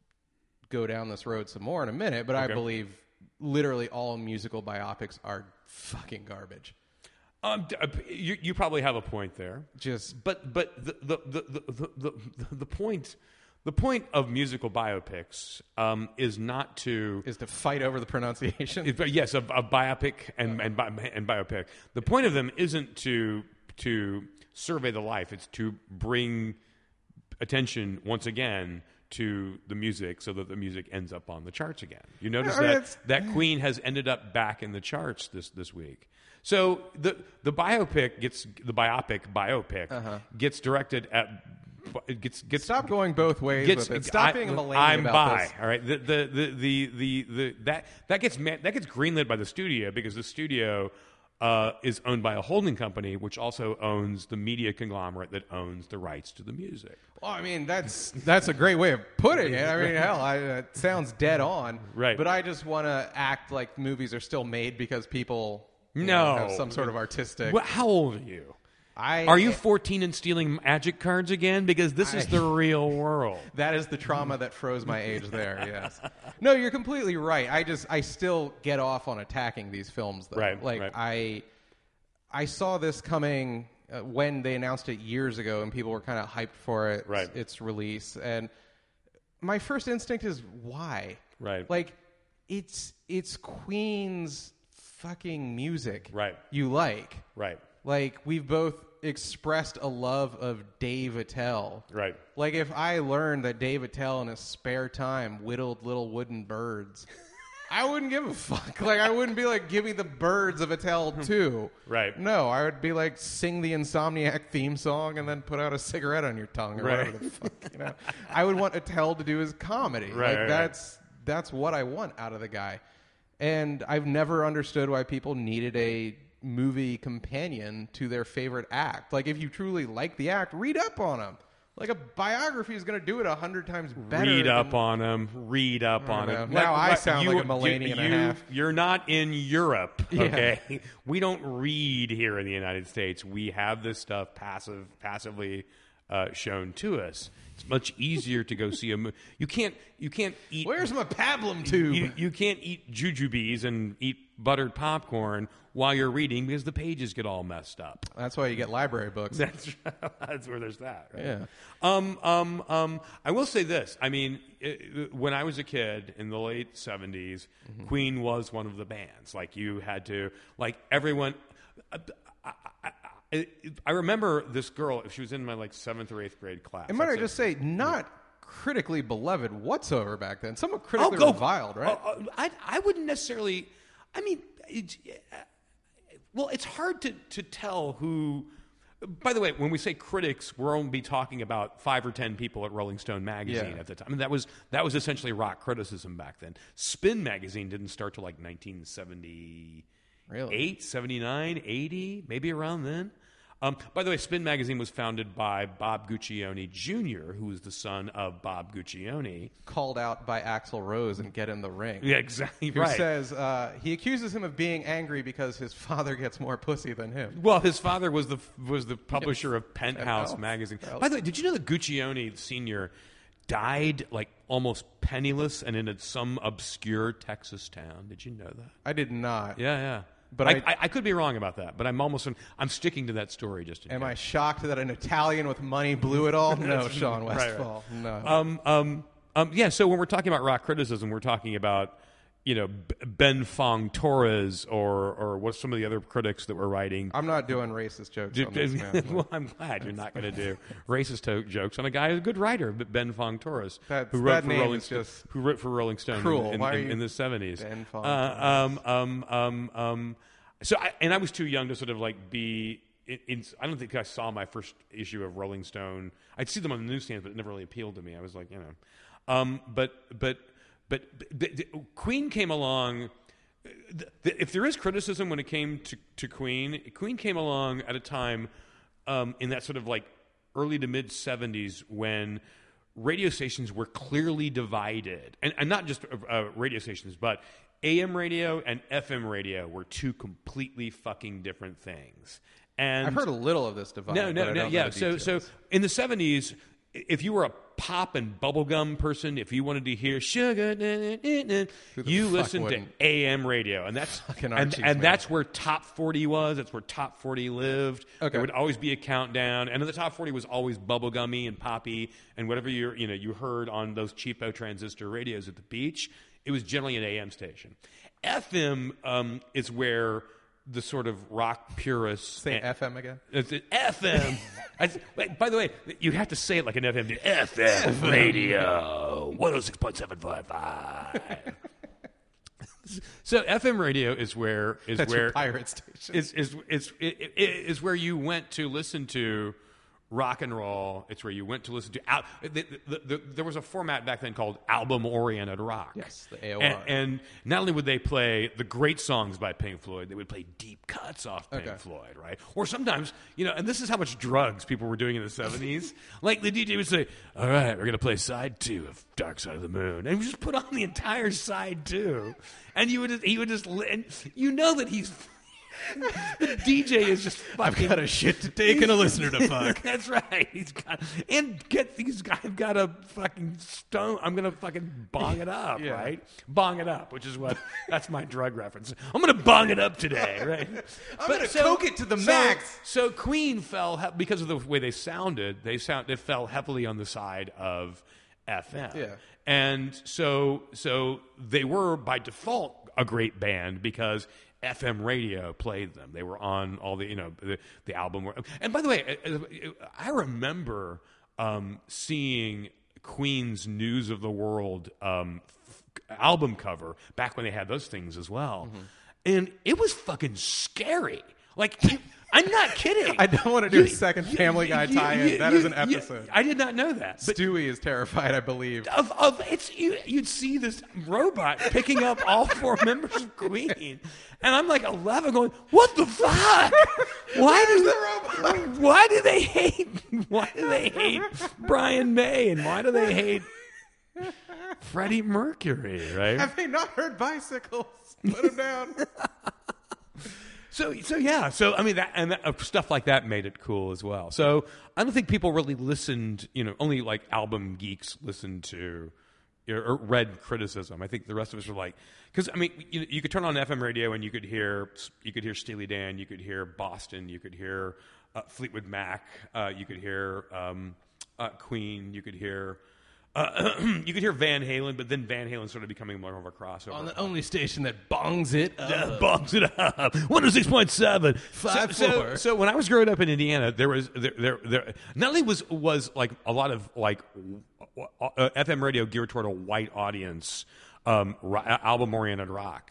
S1: go down this road some more in a minute, but I
S2: Okay.
S1: believe literally all musical biopics are fucking garbage.
S2: Um, d- uh, you, you probably have a point there.
S1: Just
S2: But but the the the the, the, the, the point the point of musical biopics um, is not to
S1: is to fight over the pronunciation.
S2: It- yes, a, a biopic and and, bi- and biopic. The point of them isn't to to survey the life; it's to bring attention once again to the music, so that the music ends up on the charts again. You notice
S1: I mean,
S2: that
S1: it's-
S2: that Queen has ended up back in the charts this this week. So the the biopic gets the biopic biopic gets directed at gets gets
S1: Stop going both ways
S2: gets,
S1: with it. Stop
S2: I,
S1: being a millennial
S2: I'm
S1: about
S2: by.
S1: this.
S2: All right, the the, the the the the that that gets man, that gets greenlit by the studio because the studio uh, is owned by a holding company, which also owns the media conglomerate that owns the rights to the music.
S1: Well, I mean, that's that's a great way of putting it. I mean, hell, I, it sounds dead on.
S2: Right.
S1: But I just want to act like movies are still made because people you
S2: No.
S1: know, have some sort of artistic.
S2: What, how old are you?
S1: I
S2: Are you fourteen and stealing magic cards again? Because this is
S1: I-
S2: the real world.
S1: That is the trauma that froze my age there, yes. No, you're completely right. I just I still get off on attacking these films though.
S2: Right,
S1: Like
S2: right.
S1: I I saw this coming uh, when they announced it years ago and people were kind of hyped for it
S2: Right.
S1: its release, and my first instinct is why?
S2: Right.
S1: Like it's it's Queen's fucking music.
S2: Right.
S1: You like.
S2: Right.
S1: Like, we've both expressed a love of Dave Attell.
S2: Right.
S1: Like, if I learned that Dave Attell in his spare time whittled little wooden birds, I wouldn't give a fuck. Like, I wouldn't be like, give me the birds of Attell, too.
S2: Right.
S1: No, I would be like, sing the Insomniac theme song and then put out a cigarette on your tongue or
S2: Right.
S1: whatever the fuck, you know? I would want Attell to do his comedy.
S2: Right,
S1: like,
S2: right,
S1: that's, that's what I want out of the guy. And I've never understood why people needed a movie companion to their favorite act. Like, if you truly like the act, read up on them. Like, a biography is going to do it a hundred times better.
S2: Read up
S1: than-
S2: on him. Read up on
S1: know.
S2: him.
S1: Now I sound like a millennial and a
S2: you,
S1: half.
S2: You're not in Europe,
S1: Yeah.
S2: okay? We don't read here in the United States. We have this stuff passive, passively uh, shown to us. It's much easier to go see a movie. You can't. You can't eat.
S1: Where's my pablum tube?
S2: You, you can't eat jujubes and eat buttered popcorn while you're reading because the pages get all messed up.
S1: That's why you get library books.
S2: That's that's where there's that. Right?
S1: Yeah.
S2: Um. Um. Um. I will say this. I mean, it, when I was a kid in the late seventies,
S1: Mm-hmm.
S2: Queen was one of the bands. Like you had to, like everyone. I, I, I, I remember this girl. She was in my like seventh or eighth grade class.
S1: And might I
S2: That's it.
S1: just say, not critically beloved whatsoever back then. Somewhat
S2: Oh,
S1: critically
S2: go
S1: reviled, right?
S2: Uh, uh, I I wouldn't necessarily. I mean, it's, uh, well, it's hard to to tell who. By the way, when we say critics, we're only talking about five or ten people at Rolling Stone magazine
S1: Yeah.
S2: at the time. I mean, that was that was essentially rock criticism back then. Spin magazine didn't start till like nineteen seventy-eight,
S1: Really?
S2: seventy-nine, eighty, maybe around then. Um, by the way, Spin Magazine was founded by Bob Guccione Junior, who was the son of Bob Guccione.
S1: Called out by Axl Rose and Get in the Ring.
S2: Yeah, exactly
S1: Who
S2: right.
S1: says uh, he accuses him of being angry because his father gets more pussy than him.
S2: Well, his father was the was the publisher of Penthouse
S1: Penthouse.
S2: magazine.
S1: Penthouse.
S2: By the way, did you know that Guccione Senior died like almost penniless and in some obscure Texas town? Did you know that?
S1: I did not.
S2: Yeah, yeah.
S1: But
S2: I,
S1: I-
S2: I, I could be wrong about that, but I'm almost I'm sticking to that story just in
S1: Am
S2: case.
S1: I shocked that an Italian with money blew it all? No, Sean
S2: Right, right.
S1: Westfall. No.
S2: Um, um, um, yeah, so when we're talking about rock criticism, we're talking about, you know, B- Ben Fong Torres or or what some of the other critics that were writing.
S1: I'm not doing racist jokes on this, man.
S2: Well, I'm glad you're not going to do racist to- jokes on a guy who's a good writer, but Ben Fong Torres,
S1: That's-
S2: who wrote
S1: that
S2: for
S1: name
S2: Rolling
S1: is
S2: Stone,
S1: just
S2: who wrote for Rolling Stone
S1: cruel.
S2: in, in,
S1: Why are
S2: in,
S1: you
S2: in the seventies.
S1: Ben Fong
S2: Uh, um, um, um, um, so, I, and I was too young to sort of like be. In, in, I don't think I saw my first issue of Rolling Stone. I'd see them on the newsstands, but it never really appealed to me. I was like, you know, um, but but but the, the, Queen came along. The, the, if there is criticism when it came to, to Queen, Queen came along at a time um, in that sort of like early to mid seventies when radio stations were clearly divided, and, and not just uh, radio stations, but A M radio and F M radio were two completely fucking different things. And
S1: I've heard a little of this divide.
S2: no, no,
S1: but I
S2: no.
S1: don't know
S2: Yeah.
S1: the
S2: So, so
S1: details.
S2: in the seventies, if you were a pop and bubblegum person, if you wanted to hear sugar, na, na, na, na,
S1: Who the
S2: you
S1: fuck
S2: listened to
S1: wouldn't?
S2: A M radio, and that's
S1: Fucking
S2: and,
S1: Archies,
S2: and
S1: man.
S2: that's where Top forty was. That's where Top forty lived.
S1: Okay.
S2: There would always be a countdown, and the Top forty was always bubblegummy and poppy, and whatever you you know you heard on those cheapo transistor radios at the beach, it was generally an A M station. F M um, is where the sort of rock purists
S1: Say
S2: and-
S1: F M again.
S2: it's an F M. I, wait, by the way, you have to say it like an F M. F M radio, one oh six point seven five five. So F M radio is where is
S1: That's
S2: where
S1: your pirate station.
S2: is is is is is where you went to listen to rock and roll. It's where you went to listen to. Al- the, the, the, there was a format back then called album-oriented rock.
S1: Yes, the A O R.
S2: And, and not only would they play the great songs by Pink Floyd, they would play deep cuts off Pink
S1: Okay.
S2: Floyd, right? Or sometimes, you know, and this is how much drugs people were doing in the seventies. Like the D J would say, "All right, we're gonna play side two of Dark Side of the Moon," and we just put on the entire side two, and you would just, he would just, li- and you know that he's. The D J is just fucking.
S1: I've got a shit to take and a listener to fuck.
S2: That's right. He's got and get these guys. I've got a fucking stone. I'm gonna fucking bong it up,
S1: Yeah.
S2: right? Bong it up, which is what that's my drug reference. I'm gonna bong it up today, right?
S1: I'm gonna coke it to the
S2: so-
S1: max.
S2: So Queen fell he- because of the way they sounded. They sound they fell heavily on the side of F M.
S1: Yeah.
S2: And so so they were by default a great band because F M radio played them. They were on all the, you know, the, the album. And by the way, I remember um, seeing Queen's News of the World um, f- album cover back when they had those things as well.
S1: Mm-hmm.
S2: And it was fucking scary. Like, I'm not kidding.
S1: I don't want to do
S2: You-
S1: a second
S2: you-
S1: Family Guy
S2: you-
S1: tie-in.
S2: you-
S1: That
S2: you-
S1: is an
S2: you-
S1: episode.
S2: I did not know that. But
S1: Stewie is terrified, I believe.
S2: of, of it's you, you'd see this robot picking up all four members of Queen, and I'm like eleven, going, "What the fuck? Why do
S1: the robot?
S2: Why do they hate? Why do they hate Brian May, and why do they hate Freddie Mercury? Right?
S1: Have they not heard bicycles? Put him down.
S2: So, so yeah. So, I mean, that and that, uh, stuff like that made it cool as well. So, I don't think people really listened. You know, only like album geeks listened to or, or read criticism. I think the rest of us were like, because I mean, you, you could turn on F M radio and you could hear you could hear Steely Dan, you could hear Boston, you could hear uh, Fleetwood Mac, uh, you could hear um, uh, Queen, you could hear. Uh, you could hear Van Halen, but then Van Halen started becoming more of a crossover.
S1: On the only station that bongs it up.
S2: Yeah, bongs it up. one oh six point seven.
S1: Five,
S2: so,
S1: four.
S2: So, so when I was growing up in Indiana, there was there there, there not only was was like a lot of like uh, F M radio geared toward a white audience, um, ro- album oriented rock,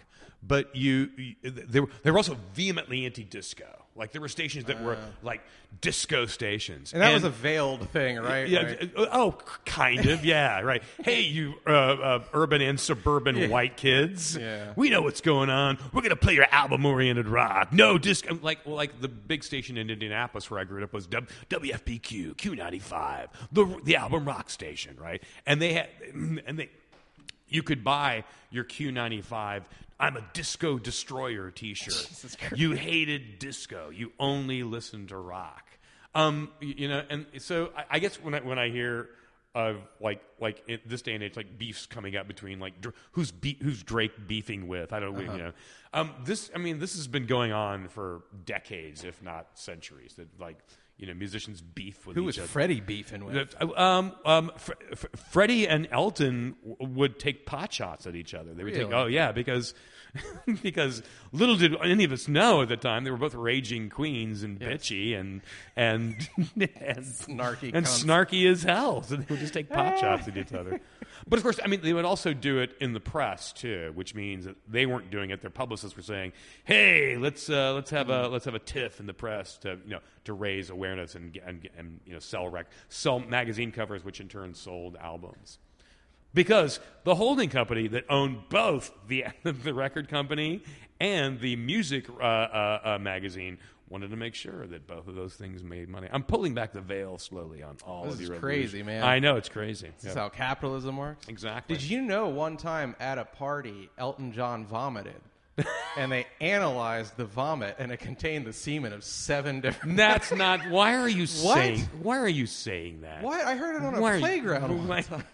S2: but you, you they were they were also vehemently anti-disco. Like there were stations that uh, were like disco stations,
S1: and that and, was a veiled thing, right?
S2: Yeah.
S1: Right.
S2: Oh, kind of. Yeah. Right. Hey, you uh, uh, urban and suburban
S1: yeah.
S2: white kids.
S1: Yeah.
S2: We know what's going on. We're gonna play your album-oriented rock. No disco. Like, well, like the big station in Indianapolis where I grew up was W F P Q, Q ninety-five, the the album rock station, right? And they had, and they, you could buy your Q ninety-five. I'm a Disco Destroyer T-shirt. You hated disco. You only listened to rock. Um, you, you know, and so I, I guess when I when I hear of like like in this day and age, like beefs coming up between like who's be, who's Drake beefing with? I don't know. Uh-huh. You know, um, this I mean this has been going on for decades, if not centuries. That like. You know, musicians beef with
S1: Who
S2: each
S1: was
S2: other.
S1: Freddie beefing with?
S2: Um, um, Fre- Fre- Freddie and Elton w- would take pot shots at each other. They would
S1: really?
S2: take, oh yeah, because because little did any of us know at the time they were both raging queens and yes. bitchy and and and
S1: snarky
S2: and
S1: cunts.
S2: snarky as hell. So they would just take pot shots at each other. But of course, I mean, they would also do it in the press too, which means that they weren't doing it. Their publicists were saying, "Hey, let's uh, let's have a let's have a tiff in the press to you know to raise awareness and and, and you know sell rec- sell magazine covers, which in turn sold albums." Because the holding company that owned both the the record company and the music uh, uh, uh, magazine wanted to make sure that both of those things made money. I'm pulling back the veil slowly on all
S1: this
S2: of your
S1: is crazy, man.
S2: I know, it's crazy.
S1: This
S2: yeah.
S1: is how capitalism works?
S2: Exactly.
S1: Did you know one time at a party, Elton John vomited? And they analyzed the vomit, and it contained the semen of seven different...
S2: That's not... Why are you
S1: what?
S2: saying... Why are you saying that?
S1: What? I heard it on a
S2: why
S1: playground
S2: you,
S1: one
S2: why,
S1: time.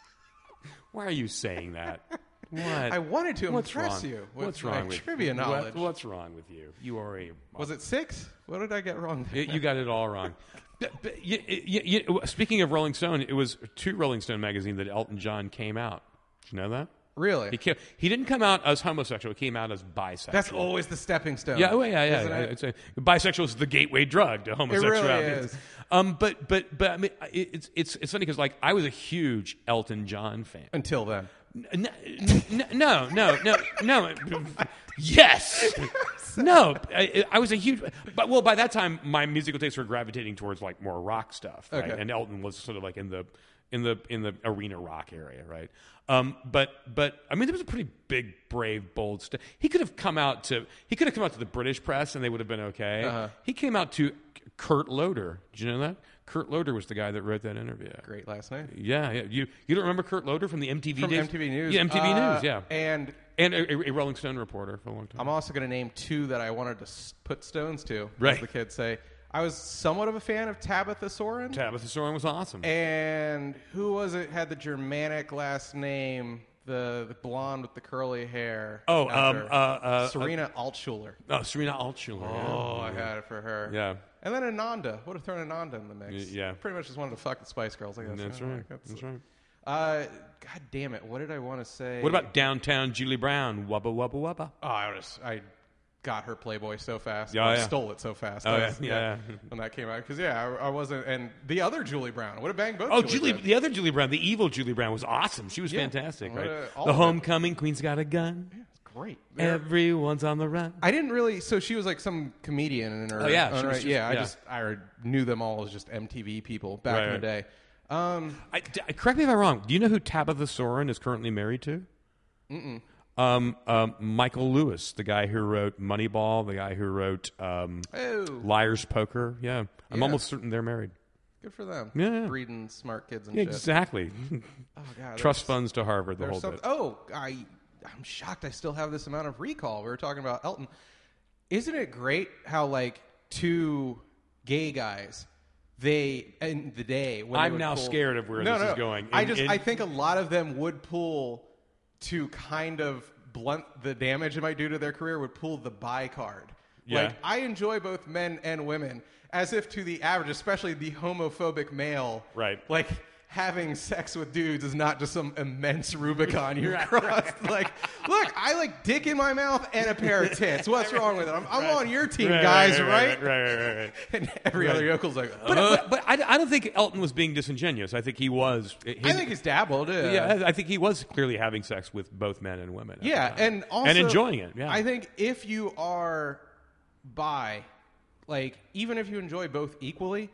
S2: Why are you saying that? What?
S1: I wanted to
S2: what's
S1: impress
S2: wrong?
S1: you with
S2: what's
S1: my
S2: wrong with
S1: trivia knowledge.
S2: What, what's wrong with you? You are a...
S1: Was it six? What did I get wrong?
S2: It, you got it all wrong. But, but, you, you, you, speaking of Rolling Stone, it was to Rolling Stone magazine that Elton John came out. Did you know that?
S1: Really?
S2: He, came, he didn't come out as homosexual. He came out as bisexual.
S1: That's always the stepping stone.
S2: Yeah, oh, yeah, yeah.
S1: Isn't
S2: yeah.
S1: it?
S2: It's a, bisexual is the gateway drug to homosexuality.
S1: It really is.
S2: Um, but but but I mean, it's it's it's funny because like I was a huge Elton John fan
S1: Until then.
S2: N- n- no, no, no, no. Yes. No, I, I was a huge. But well, by that time, my musical tastes were gravitating towards like more rock stuff, right?
S1: Okay.
S2: And Elton was sort of like in the in the in the arena rock area, right? Um, but but I mean, there was a pretty big, brave, bold stuff. He could have come out to he could have come out to the British press, and they would have been okay.
S1: Uh-huh.
S2: He came out to Kurt Loder. Did you know that? Kurt Loder was the guy that wrote that interview.
S1: Great last name.
S2: Yeah, yeah. You you don't remember Kurt Loder from the M T V
S1: From
S2: days?
S1: M T V News.
S2: Yeah, M T V
S1: Uh,
S2: News. Yeah,
S1: And
S2: and a, a Rolling Stone reporter for a long time.
S1: I'm also going to name two that I wanted to s- put stones to,
S2: Right.
S1: as the kids say. I was somewhat of a fan of Tabitha Soren.
S2: Tabitha Soren was awesome.
S1: And who was it had the Germanic last name? The, the blonde with the curly hair.
S2: Oh,
S1: Not
S2: um,
S1: her.
S2: uh, uh,
S1: Serena Altschuler.
S2: Oh, Serena Altschuler.
S1: Oh,
S2: yeah.
S1: I had it for her.
S2: Yeah.
S1: And then Ananda. Would have thrown Ananda in the mix.
S2: Y- yeah.
S1: Pretty much just wanted to fuck the Spice Girls, I guess.
S2: That's
S1: Yeah,
S2: right.
S1: that's-
S2: That's right.
S1: Uh, God damn it. What did I want to say?
S2: What about downtown Julie Brown? Wubba wubba wubba.
S1: Oh, I was I got her Playboy so fast.
S2: Yeah,
S1: I
S2: yeah.
S1: stole it so fast.
S2: Oh,
S1: That
S2: yeah,
S1: was-
S2: yeah, yeah.
S1: When that came out, because yeah, I, I wasn't. And the other Julie Brown would have banged both.
S2: Oh,
S1: Julie,
S2: Julie,
S1: Browns.
S2: the other Julie Brown, the evil Julie Brown, was awesome. She was
S1: Yeah.
S2: fantastic,
S1: What
S2: right?
S1: a- all
S2: the
S1: of it.
S2: Homecoming, Queen's got a gun.
S1: Yeah, it's great.
S2: Everyone's on the run.
S1: I didn't really. So she was like some comedian in her.
S2: Oh, yeah,
S1: own
S2: she was
S1: right.
S2: just-
S1: yeah. I
S2: yeah.
S1: just I knew them all as just M T V people back
S2: Right,
S1: in the
S2: right.
S1: day. Um,
S2: I, d- correct me if I'm wrong. Do you know who Tabitha Soren is currently married to?
S1: Mm-mm.
S2: Um, um, Michael Lewis, the guy who wrote Moneyball, the guy who wrote um,
S1: Oh,
S2: Liar's Poker. Yeah, I'm
S1: Yeah.
S2: almost certain they're married.
S1: good for them.
S2: Yeah, yeah.
S1: Breeding smart kids and
S2: Yeah,
S1: shit.
S2: exactly.
S1: Oh god.
S2: Trust
S1: there's-
S2: funds to Harvard, the
S1: There's
S2: whole
S1: some,
S2: bit.
S1: oh, I, I'm shocked I still have this amount of recall. We were talking about Elton. Isn't it great how, like, two gay guys, they, in the day... when they
S2: I'm
S1: would
S2: now
S1: pull,
S2: scared of where
S1: no,
S2: this
S1: no,
S2: is going.
S1: I
S2: In-
S1: just,
S2: in-
S1: I think a lot of them would pull to kind of blunt the damage it might do to their career, would pull the bi card.
S2: Yeah.
S1: Like, I enjoy both men and women, as if to the average, especially the homophobic male,
S2: Right.
S1: like... having sex with dudes is not just some immense Rubicon you've
S2: Right,
S1: crossed. Like, look, I like dick in my mouth and a pair of tits. What's wrong with it? I'm, I'm on your team,
S2: Right,
S1: guys,
S2: right?
S1: right?
S2: Right, right, right, right.
S1: And every
S2: Right.
S1: other yokel's like,
S2: But,
S1: uh.
S2: but, but I, I don't think Elton was being disingenuous. I think he was. His,
S1: I think he's dabbled. Yeah.
S2: yeah, I think he was clearly having sex with both men and women. at
S1: Yeah,
S2: the time.
S1: and also
S2: and enjoying it. Yeah,
S1: I think if you are bi, like even if you enjoy both equally,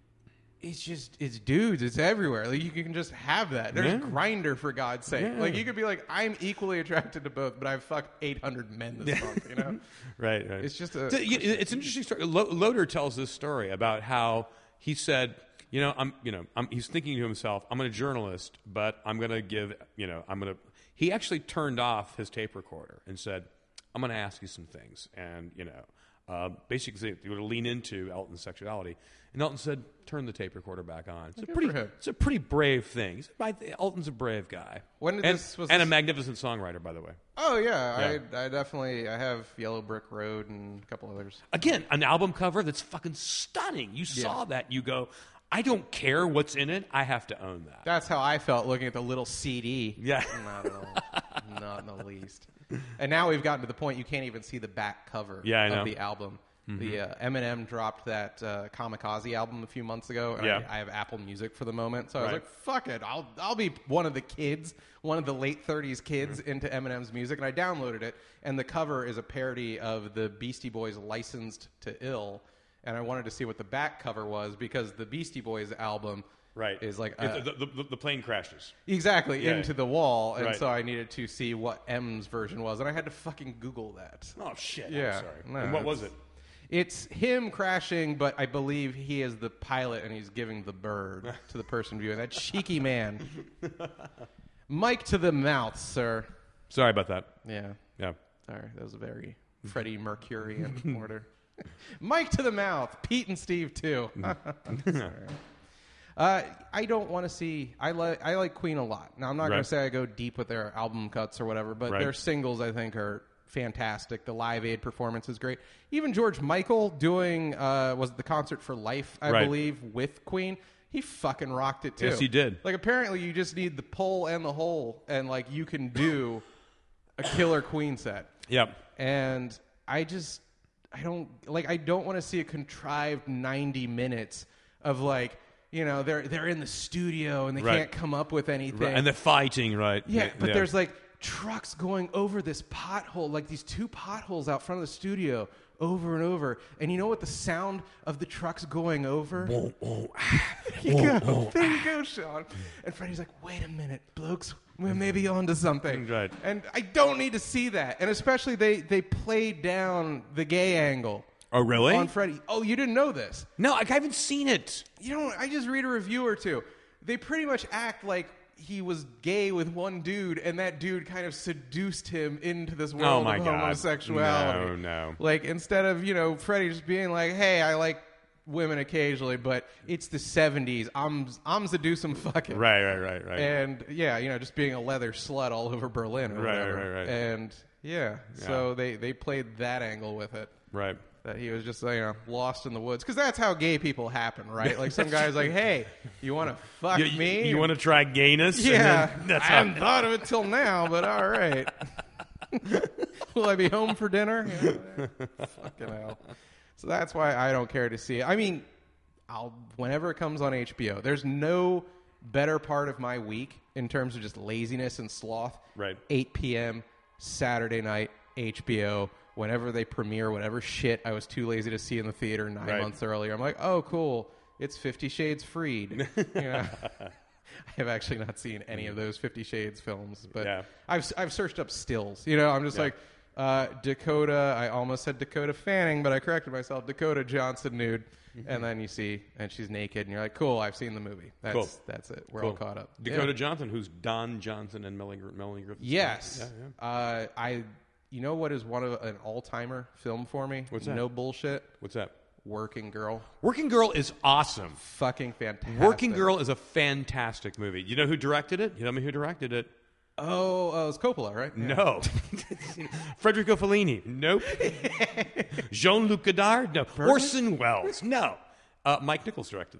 S1: it's just it's dudes. It's everywhere. Like you can just have that. There's
S2: Yeah.
S1: Grindr for God's sake.
S2: Yeah.
S1: Like you could be like, I'm equally attracted to both, but I've fucked eight hundred men this month. You know,
S2: right, right.
S1: it's just a.
S2: So, you- it's an interesting story. Lo- Loder tells this story about how he said, you know, I'm, you know, I'm, he's thinking to himself, I'm a journalist, but I'm going to give, you know, I'm going to. He actually turned off his tape recorder and said, I'm going to ask you some things, and you know, uh, basically, they were to lean into Elton's sexuality. And Elton said, "Turn the tape recorder back on." It's a
S1: Good
S2: pretty,
S1: for him.
S2: it's a pretty brave thing. He's, by- Elton's a brave guy.
S1: When did
S2: and,
S1: this- was
S2: and a
S1: this-
S2: magnificent songwriter, by the way.
S1: Oh yeah,
S2: Yeah.
S1: I I definitely I have Yellow Brick Road and a couple others.
S2: Again, an album cover that's fucking stunning. You saw that, you go, I don't care what's in it. I have to own that.
S1: That's how I felt looking at the little C D.
S2: Yeah.
S1: Not at all. Not in the least. And now we've gotten to the point you can't even see the back cover
S2: Yeah, I know.
S1: of the album. Mm-hmm. The uh, Eminem dropped that uh, Kamikaze album a few months ago, and
S2: Yeah.
S1: I, I have Apple Music for the moment. So I was
S2: Right.
S1: like, fuck it. I'll, I'll be one of the kids, one of the late thirties kids
S2: Mm-hmm.
S1: into Eminem's music. And I downloaded it, and the cover is a parody of the Beastie Boys' Licensed to Ill. And I wanted to see what the back cover was because the Beastie Boys album
S2: Right.
S1: is like
S2: It-
S1: a,
S2: the, the, the plane crashes.
S1: exactly
S2: Yeah.
S1: into the wall, and
S2: Right.
S1: so I needed to see what M's version was, and I had to fucking Google that.
S2: Oh, shit.
S1: Yeah.
S2: I'm sorry.
S1: No,
S2: and what
S1: it's-
S2: was it?
S1: It's him crashing, but I believe he is the pilot, and he's giving the bird to the person viewing. That cheeky man. Mic to the mouth, sir.
S2: Sorry about that.
S1: Yeah.
S2: Yeah.
S1: Sorry, that was a very Freddie Mercurian order. Mic to the mouth. Pete and Steve too. Sorry. Uh, I don't want to see. I like I like Queen a lot. Now I'm not going
S2: Right.
S1: to say I go deep with their album cuts or whatever, but
S2: Right.
S1: their singles I think are fantastic. The Live Aid performance is great. Even George Michael doing uh, was it the Concert for Life, I
S2: Right.
S1: believe, with Queen. He fucking rocked it too.
S2: Yes, he did.
S1: Like apparently you just need the pull and the hole, and like you can do a killer Queen set.
S2: Yep.
S1: And I just, I don't, like, I don't want to see a contrived ninety minutes of, like, you know, they're they're in the studio and they
S2: Right.
S1: can't come up with anything.
S2: Right. And they're fighting, right?
S1: yeah, but there's, like, trucks going over this pothole, like these two potholes out front of the studio over and over. And you know what the sound of the trucks going over?
S2: Oh, oh,
S1: There you go. There you go, Sean. And Freddie's like, wait a minute, blokes, we're maybe onto something.
S2: Right.
S1: And I don't need to see that. And especially they, they played down the gay angle.
S2: Oh, really?
S1: On Freddie. Oh, you didn't know this.
S2: No, I haven't seen it.
S1: You know, I just read a review or two. They pretty much act like he was gay with one dude, and that dude kind of seduced him into this world
S2: Oh, my
S1: of
S2: God.
S1: homosexuality.
S2: No, no.
S1: Like, instead of, you know, Freddie just being like, hey, I like women occasionally, but it's the seventies. I'm I'm to do some fucking.
S2: Right, right, right, right.
S1: And, yeah, you know, just being a leather slut all over Berlin or
S2: Right,
S1: whatever.
S2: right, right.
S1: And, yeah, so they, they played that angle with it.
S2: right.
S1: That he was just, you know, lost in the woods. Because that's how gay people happen, right? Like some guy's like, hey, you want to fuck
S2: You,
S1: me?
S2: you want to try gayness? And
S1: Yeah.
S2: then that's
S1: I
S2: how-
S1: hadn't thought of it till now, but all right. Will I be home for dinner? Yeah, fucking hell. So that's why I don't care to see it. I mean, I'll whenever it comes on H B O, there's no better part of my week in terms of just laziness and sloth.
S2: Right.
S1: eight p.m. Saturday night, H B O. Whenever they premiere whatever shit I was too lazy to see in the theater nine
S2: Right.
S1: months earlier, I'm like, oh, cool. It's Fifty Shades Freed. You know? I have actually not seen any of those Fifty Shades films, but
S2: Yeah.
S1: I've I've searched up stills. You know, I'm just
S2: Yeah.
S1: like uh, Dakota. I almost said Dakota Fanning, but I corrected myself. Dakota Johnson nude, and then you see, and she's naked, and you're like, cool. I've seen the movie. That's
S2: Cool.
S1: that's it. We're
S2: Cool.
S1: all caught up.
S2: Dakota
S1: Yeah.
S2: Johnson, who's Don Johnson and Melanie, Gr- Melanie Griffith.
S1: Yes.
S2: Yeah, yeah.
S1: Uh, I. You know what is one of an all-timer film for me?
S2: What's that?
S1: No bullshit.
S2: What's that?
S1: Working Girl.
S2: Working Girl is awesome.
S1: Fucking fantastic.
S2: Working Girl is a fantastic movie. You know who directed it? You know me who directed it?
S1: Oh, uh, it's Coppola, right? Yeah.
S2: No. Federico Fellini. Nope. Jean-Luc Godard. No. Orson Welles. No. Uh, Mike Nichols directed that.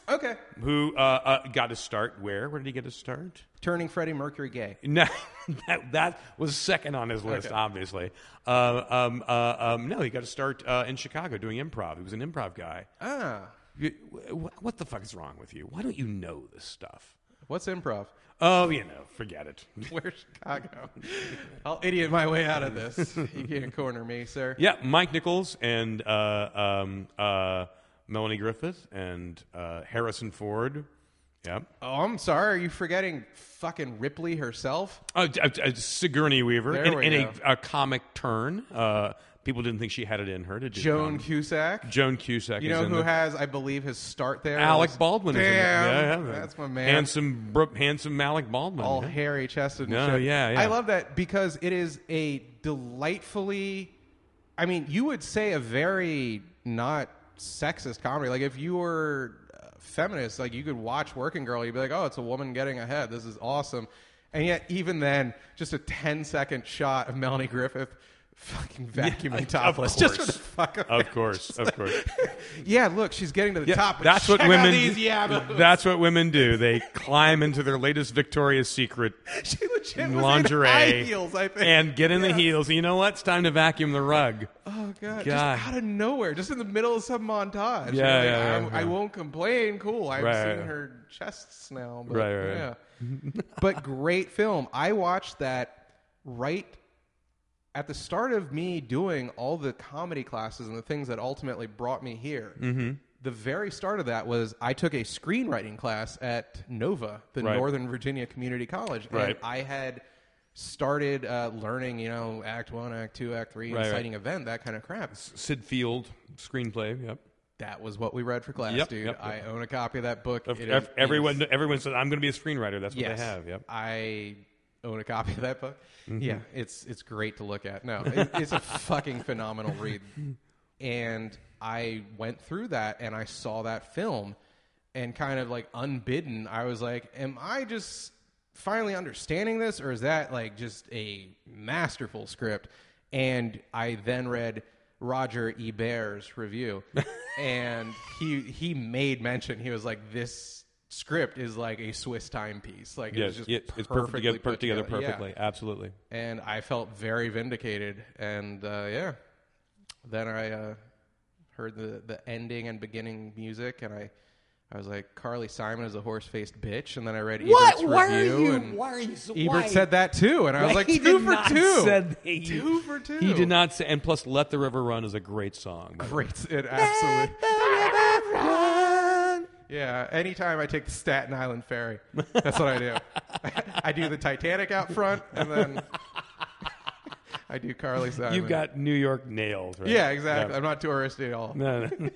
S1: Okay.
S2: Who uh, uh, got his start where? Where did he get his start?
S1: Turning Freddie Mercury gay.
S2: No, that, that was second on his list,
S1: Okay.
S2: obviously. Uh, um, uh, um, no, he got to start uh, in Chicago doing improv. He was an improv guy.
S1: Ah.
S2: You, wh- what the fuck is wrong with you? Why don't you know this stuff?
S1: What's improv?
S2: Oh, you know, forget it.
S1: Where's Chicago? I'll idiot my way out of this. You can't corner me, sir.
S2: Yeah, Mike Nichols and uh, um, uh, Melanie Griffith and uh, Harrison Ford. Yeah.
S1: Oh, I'm sorry. Are you forgetting fucking Ripley herself?
S2: Uh, uh, uh, Sigourney Weaver
S1: There
S2: in,
S1: we
S2: in
S1: go.
S2: a, a comic turn. Uh, people didn't think she had it in her to do
S1: Joan
S2: comedy.
S1: Cusack.
S2: Joan Cusack.
S1: You
S2: is
S1: know
S2: in
S1: who
S2: there.
S1: has, I believe, his start there?
S2: Alec
S1: was-
S2: Baldwin is in
S1: Damn,
S2: there. Yeah, yeah.
S1: that's my man.
S2: Handsome, bro- handsome Alec Baldwin.
S1: All
S2: yeah.
S1: hairy chested and
S2: No,
S1: shit.
S2: yeah, yeah.
S1: I love that because it is a delightfully, I mean, you would say a very not sexist comedy. Like if you were uh, feminist, like you could watch Working Girl, you'd be like, oh, it's a woman getting ahead. This is awesome. And yet, even then, just a ten second shot of Melanie Griffith fucking vacuuming
S2: Yeah,
S1: topless.
S2: of
S1: Just for
S2: course.
S1: the fuck of
S2: Of
S1: it.
S2: course, of course.
S1: Yeah, look, she's getting to the
S2: Yeah,
S1: top. But
S2: that's what
S1: check out
S2: women.
S1: these yabos.
S2: That's what women do. They climb into their latest Victoria's Secret
S1: She legit was
S2: lingerie
S1: in high heels, I think.
S2: and get in
S1: Yeah.
S2: the heels. You know what? It's time to vacuum the rug.
S1: Oh god,
S2: God.
S1: just out of nowhere, just in the middle of some montage.
S2: Yeah,
S1: You're like,
S2: yeah, yeah,
S1: I'm- I
S2: yeah.
S1: won't complain. Cool, I've
S2: Right,
S1: seen
S2: right.
S1: her chests now. But,
S2: Right, right,
S1: yeah. But great film. I watched that right at the start of me doing all the comedy classes and the things that ultimately brought me here. Mm-hmm. The very start of that was I took a screenwriting class at Nova, the
S2: Right.
S1: Northern Virginia Community College, and
S2: Right.
S1: I had started uh, learning, you know, Act One, Act Two, Act Three,
S2: Right, right.
S1: inciting event, that kind of crap.
S2: Sid Field screenplay. Yep.
S1: That was what we read for class,
S2: Yep,
S1: dude.
S2: yep, yep.
S1: I own a copy of that book.
S2: Of-
S1: It
S2: ev-
S1: is-
S2: everyone,
S1: it is-
S2: everyone said, "I'm going to be a screenwriter." That's what
S1: yes,
S2: they have. Yep.
S1: I own a copy of that book.
S2: Mm-hmm.
S1: Yeah, it's it's great to look at. No, it, it's a fucking phenomenal read. And I went through that and I saw that film, and kind of like unbidden, I was like, "Am I just finally understanding this, or is that like just a masterful script?" And I then read Roger Ebert's review, and he he made mention. He was like, "This script is like a Swiss timepiece. Like it
S2: Yes,
S1: was just
S2: yeah, it's perfect
S1: perfectly
S2: together,
S1: put
S2: put together
S1: together. Yeah.
S2: perfectly. Absolutely.
S1: And I felt very vindicated. And uh, yeah, then I uh, heard the the ending and beginning music, and I. I was like, Carly Simon is a horse-faced bitch, and then I read Ebert's
S2: Why are
S1: review,
S2: you?
S1: and
S2: Why are you? So,
S1: Ebert
S2: why?
S1: said that too, and I was like,
S2: He
S1: two
S2: did
S1: for
S2: not
S1: two,
S2: said he-
S1: two for two.
S2: He did not say. And plus, "Let the River Run" is a great song. by the way.
S1: Great, it absolutely. Yeah, anytime I take the Staten Island ferry, that's what I do. I do the Titanic out front, and then I do Carly Simon.
S2: You've got New York nails, right?
S1: yeah, exactly.
S2: Yeah.
S1: I'm not touristy at all.
S2: No, no.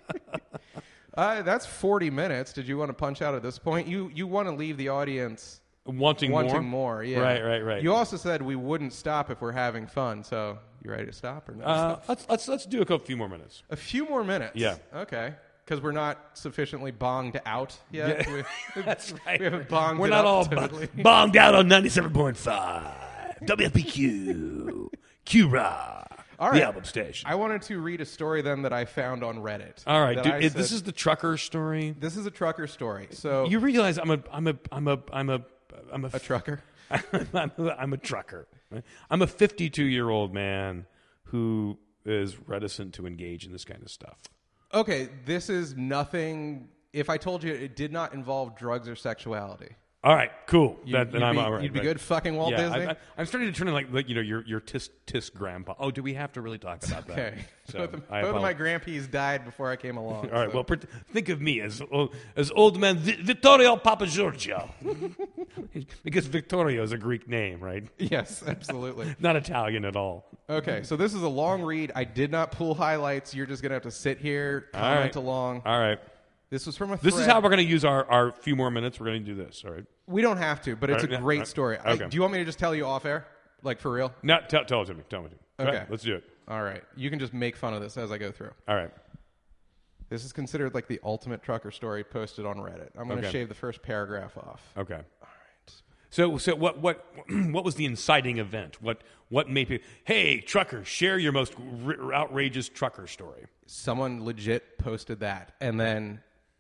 S1: Uh, that's forty minutes. Did you want to punch out at this point? You you want to leave the audience
S2: Wanting,
S1: wanting
S2: more.
S1: more? Yeah,
S2: Right, right, right.
S1: You also said we wouldn't stop if we're having fun. So you ready to stop or no?
S2: Uh, let's let's let's do a couple few more minutes.
S1: A few more minutes.
S2: Yeah.
S1: Okay. Because we're not sufficiently bonged out yet.
S2: Yeah.
S1: We,
S2: That's right.
S1: We haven't bonged
S2: We're
S1: it
S2: not
S1: up
S2: all
S1: totally.
S2: bo- bonged out on ninety-seven point five W F P Q Q-Ra,
S1: All
S2: the
S1: right.
S2: album station.
S1: I wanted to read a story then that I found on Reddit.
S2: All right,
S1: that
S2: dude,
S1: I
S2: it- this
S1: said-
S2: is the trucker story.
S1: this is a trucker story. So
S2: You realize I'm a I'm a I'm a I'm a I'm a,
S1: a trucker.
S2: I'm a, I'm a trucker. I'm a fifty-two year old man who is reticent to engage in this kind of stuff.
S1: Okay, this is nothing. If I told you it did not involve drugs or sexuality,
S2: All right, cool.
S1: you,
S2: That, then
S1: you'd
S2: I'm
S1: be,
S2: all right.
S1: you'd be
S2: right.
S1: good fucking Walt
S2: yeah,
S1: Disney.
S2: I, I, I'm starting to turn into like, like you know your your tis tis grandpa. Oh, do we have to really talk about that?
S1: okay,
S2: So,
S1: both, of,
S2: I
S1: both of my
S2: apologize.
S1: grandpeas died before I came along.
S2: All right.
S1: so-
S2: Well, pret- think of me as old, as old man Vi- Vittorio Papa Giorgio, because Vittorio is a Greek name, right?
S1: yes, absolutely.
S2: Not Italian at all.
S1: Okay, so this is a long read. I did not pull highlights. You're just gonna have to sit here,
S2: All
S1: comment
S2: right.
S1: along.
S2: All right.
S1: This was from a.
S2: This is
S1: thread.
S2: how we're going to use our, our few more minutes. We're going to do this. All right.
S1: We don't have to, but it's
S2: All right,
S1: a
S2: yeah,
S1: great
S2: all right.
S1: story. I,
S2: Okay.
S1: do you want me to just tell you off air, like for real?
S2: No, tell, tell it to me. Tell me. To me.
S1: Okay.
S2: Right, let's do it.
S1: All right, you can just make fun of this as I go through.
S2: All right.
S1: This is considered like the ultimate trucker story posted on Reddit. I'm going to
S2: Okay.
S1: shave the first paragraph off.
S2: Okay.
S1: All right.
S2: So, so what, what, what was the inciting event? What, what made people? Hey, trucker, share your most r- outrageous trucker story.
S1: Someone legit posted that, and then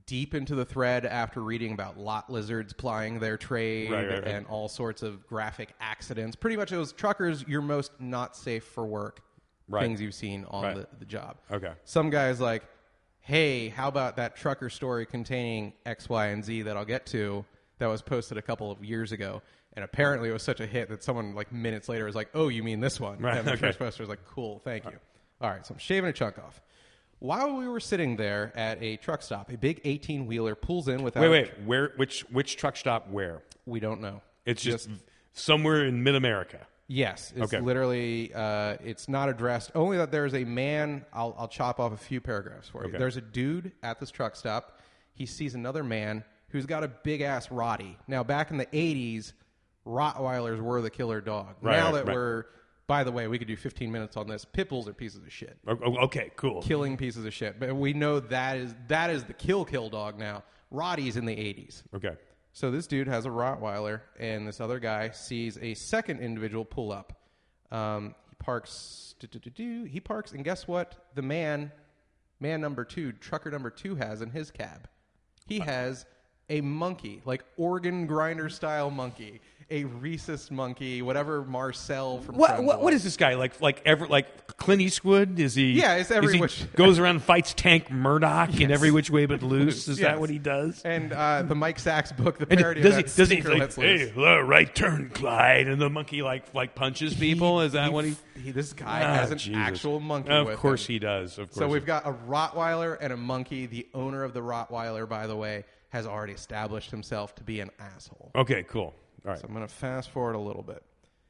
S1: deep into the thread after reading about lot lizards plying their trade
S2: Right, right, right.
S1: and all sorts of graphic accidents. Pretty much it was truckers, your most not safe for work
S2: Right.
S1: things you've seen on
S2: Right.
S1: the, the job.
S2: Okay.
S1: Some guy's like, hey, how about that trucker story containing X, Y, and Z that I'll get to that was posted a couple of years ago? And apparently it was such a hit that someone like minutes later was like, oh, you mean this one?
S2: Right,
S1: And the
S2: okay.
S1: first poster was like, cool, thank you. All right, so I'm shaving a chunk off. While we were sitting there at a truck stop, a big eighteen-wheeler pulls in without...
S2: Wait, wait. Where? Which? Which truck stop? Where?
S1: We don't know.
S2: It's just, somewhere in mid-America.
S1: Yes, it's
S2: Okay.
S1: literally, uh, it's not addressed. Only that there's a man, I'll, I'll chop off a few paragraphs for you.
S2: Okay.
S1: There's a dude at this truck stop. He sees another man who's got a big-ass Rottie. Now, back in the eighties, Rottweilers were the killer dog.
S2: Right,
S1: now
S2: right,
S1: that
S2: right.
S1: we're, by the way, we could do fifteen minutes on this. Pit bulls are pieces of shit.
S2: O- o- Okay, cool.
S1: Killing pieces of shit. But we know that is that is the kill-kill dog now. Rottie's in the eighties.
S2: Okay.
S1: So this dude has a Rottweiler, and this other guy sees a second individual pull up. Um, he parks. do-do-do-do, He parks, and guess what? The man, man number two, trucker number two, has in his cab. He has a monkey, like organ grinder style monkey, a rhesus monkey, whatever Marcel from
S2: What,
S1: Friends
S2: what, what
S1: was.
S2: is this guy like? Like ever like Clint Eastwood? Is he?
S1: Yeah, it's every
S2: is he
S1: which-
S2: goes around and fights Tank Murdoch in every which way but loose. Is
S1: Yes.
S2: that what he does?
S1: And uh, the Mike Sachs book, the
S2: And
S1: parody
S2: does
S1: of
S2: he?
S1: that
S2: Does he?
S1: Stinker
S2: Like,
S1: Lets Loose.
S2: hey, hello, right turn, Clyde, and the monkey like like punches people. Is that what he?
S1: he? This guy
S2: Ah,
S1: has an
S2: Jesus.
S1: actual monkey.
S2: Of
S1: with
S2: course
S1: him.
S2: he does. Of course.
S1: So
S2: he-
S1: we've got a Rottweiler and a monkey. The owner of the Rottweiler, by the way, has already established himself to be an asshole.
S2: Okay, cool. All right.
S1: So I'm going to fast forward a little bit.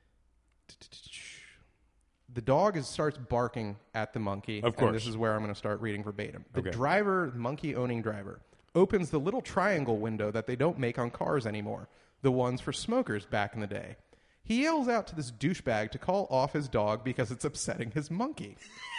S1: The dog is, starts barking at the monkey.
S2: Of course.
S1: And this is where I'm going to start reading verbatim. The
S2: Okay.
S1: driver, monkey-owning driver, opens the little triangle window that they don't make on cars anymore, the ones for smokers back in the day. He yells out to this douchebag to call off his dog because it's upsetting his monkey.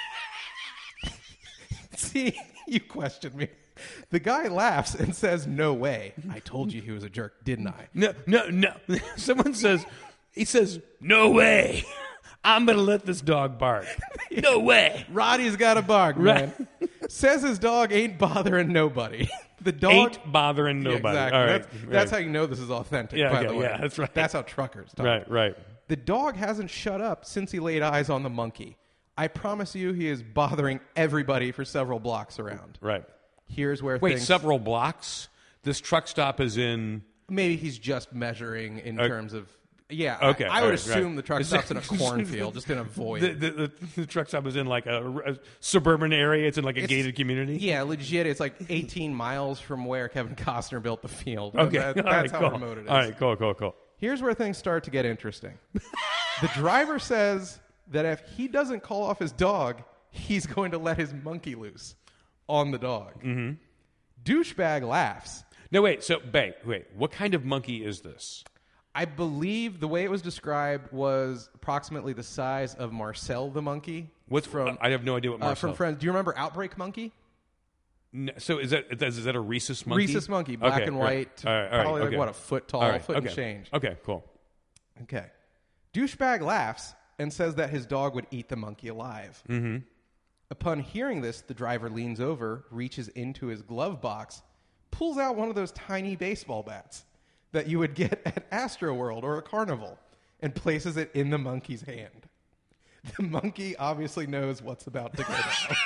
S1: See, you questioned me. The guy laughs and says, no way. I told you he was a jerk, didn't I?
S2: No, no, no. Someone says, he says, no way. I'm going to let this dog bark. No way.
S1: Roddy's got a bark, man. Says his dog ain't bothering nobody. The dog
S2: Ain't bothering
S1: Yeah,
S2: nobody.
S1: exactly.
S2: All right.
S1: That's,
S2: right.
S1: that's how you know this is authentic,
S2: Yeah,
S1: by
S2: okay,
S1: the way.
S2: yeah, that's right.
S1: That's how truckers talk.
S2: Right, right.
S1: The dog hasn't shut up since he laid eyes on the monkey. I promise you he is bothering everybody for several blocks around.
S2: Right.
S1: Here's where
S2: Wait,
S1: things...
S2: several blocks? This truck stop is in...
S1: Maybe he's just measuring in
S2: Okay.
S1: terms of... Yeah,
S2: Okay,
S1: I, I
S2: all
S1: would
S2: right,
S1: assume
S2: right.
S1: the truck
S2: Is
S1: stop's in a
S2: that-
S1: cornfield, just in a void.
S2: The, the, the, the truck stop is in like a, a suburban area. It's in like a
S1: It's-
S2: gated community.
S1: Yeah, legit. It's like eighteen miles from where Kevin Costner built the field.
S2: Okay.
S1: That-
S2: All
S1: that's
S2: right,
S1: how
S2: cool.
S1: remote it is.
S2: All right, cool, cool, cool.
S1: Here's where things start to get interesting. The driver says that if he doesn't call off his dog, he's going to let his monkey loose on the dog. Mm-hmm. Douchebag laughs.
S2: No, wait. So, wait, wait. What kind of monkey is this?
S1: I believe the way it was described was approximately the size of Marcel the monkey.
S2: What's
S1: from
S2: I have no idea what
S1: uh,
S2: Marcel.
S1: from Friends? Do you remember Outbreak Monkey?
S2: No, so is that is that a rhesus monkey?
S1: Rhesus monkey, black
S2: Okay,
S1: and
S2: right.
S1: white,
S2: All right, all right,
S1: probably
S2: okay.
S1: like what a foot tall,
S2: All right,
S1: foot
S2: okay.
S1: and change.
S2: Okay, cool.
S1: Okay. Douchebag laughs and says that his dog would eat the monkey alive. Mm-hmm. Upon hearing this, the driver leans over, reaches into his glove box, pulls out one of those tiny baseball bats that you would get at Astroworld or a carnival, and places it in the monkey's hand. The monkey obviously knows what's about to go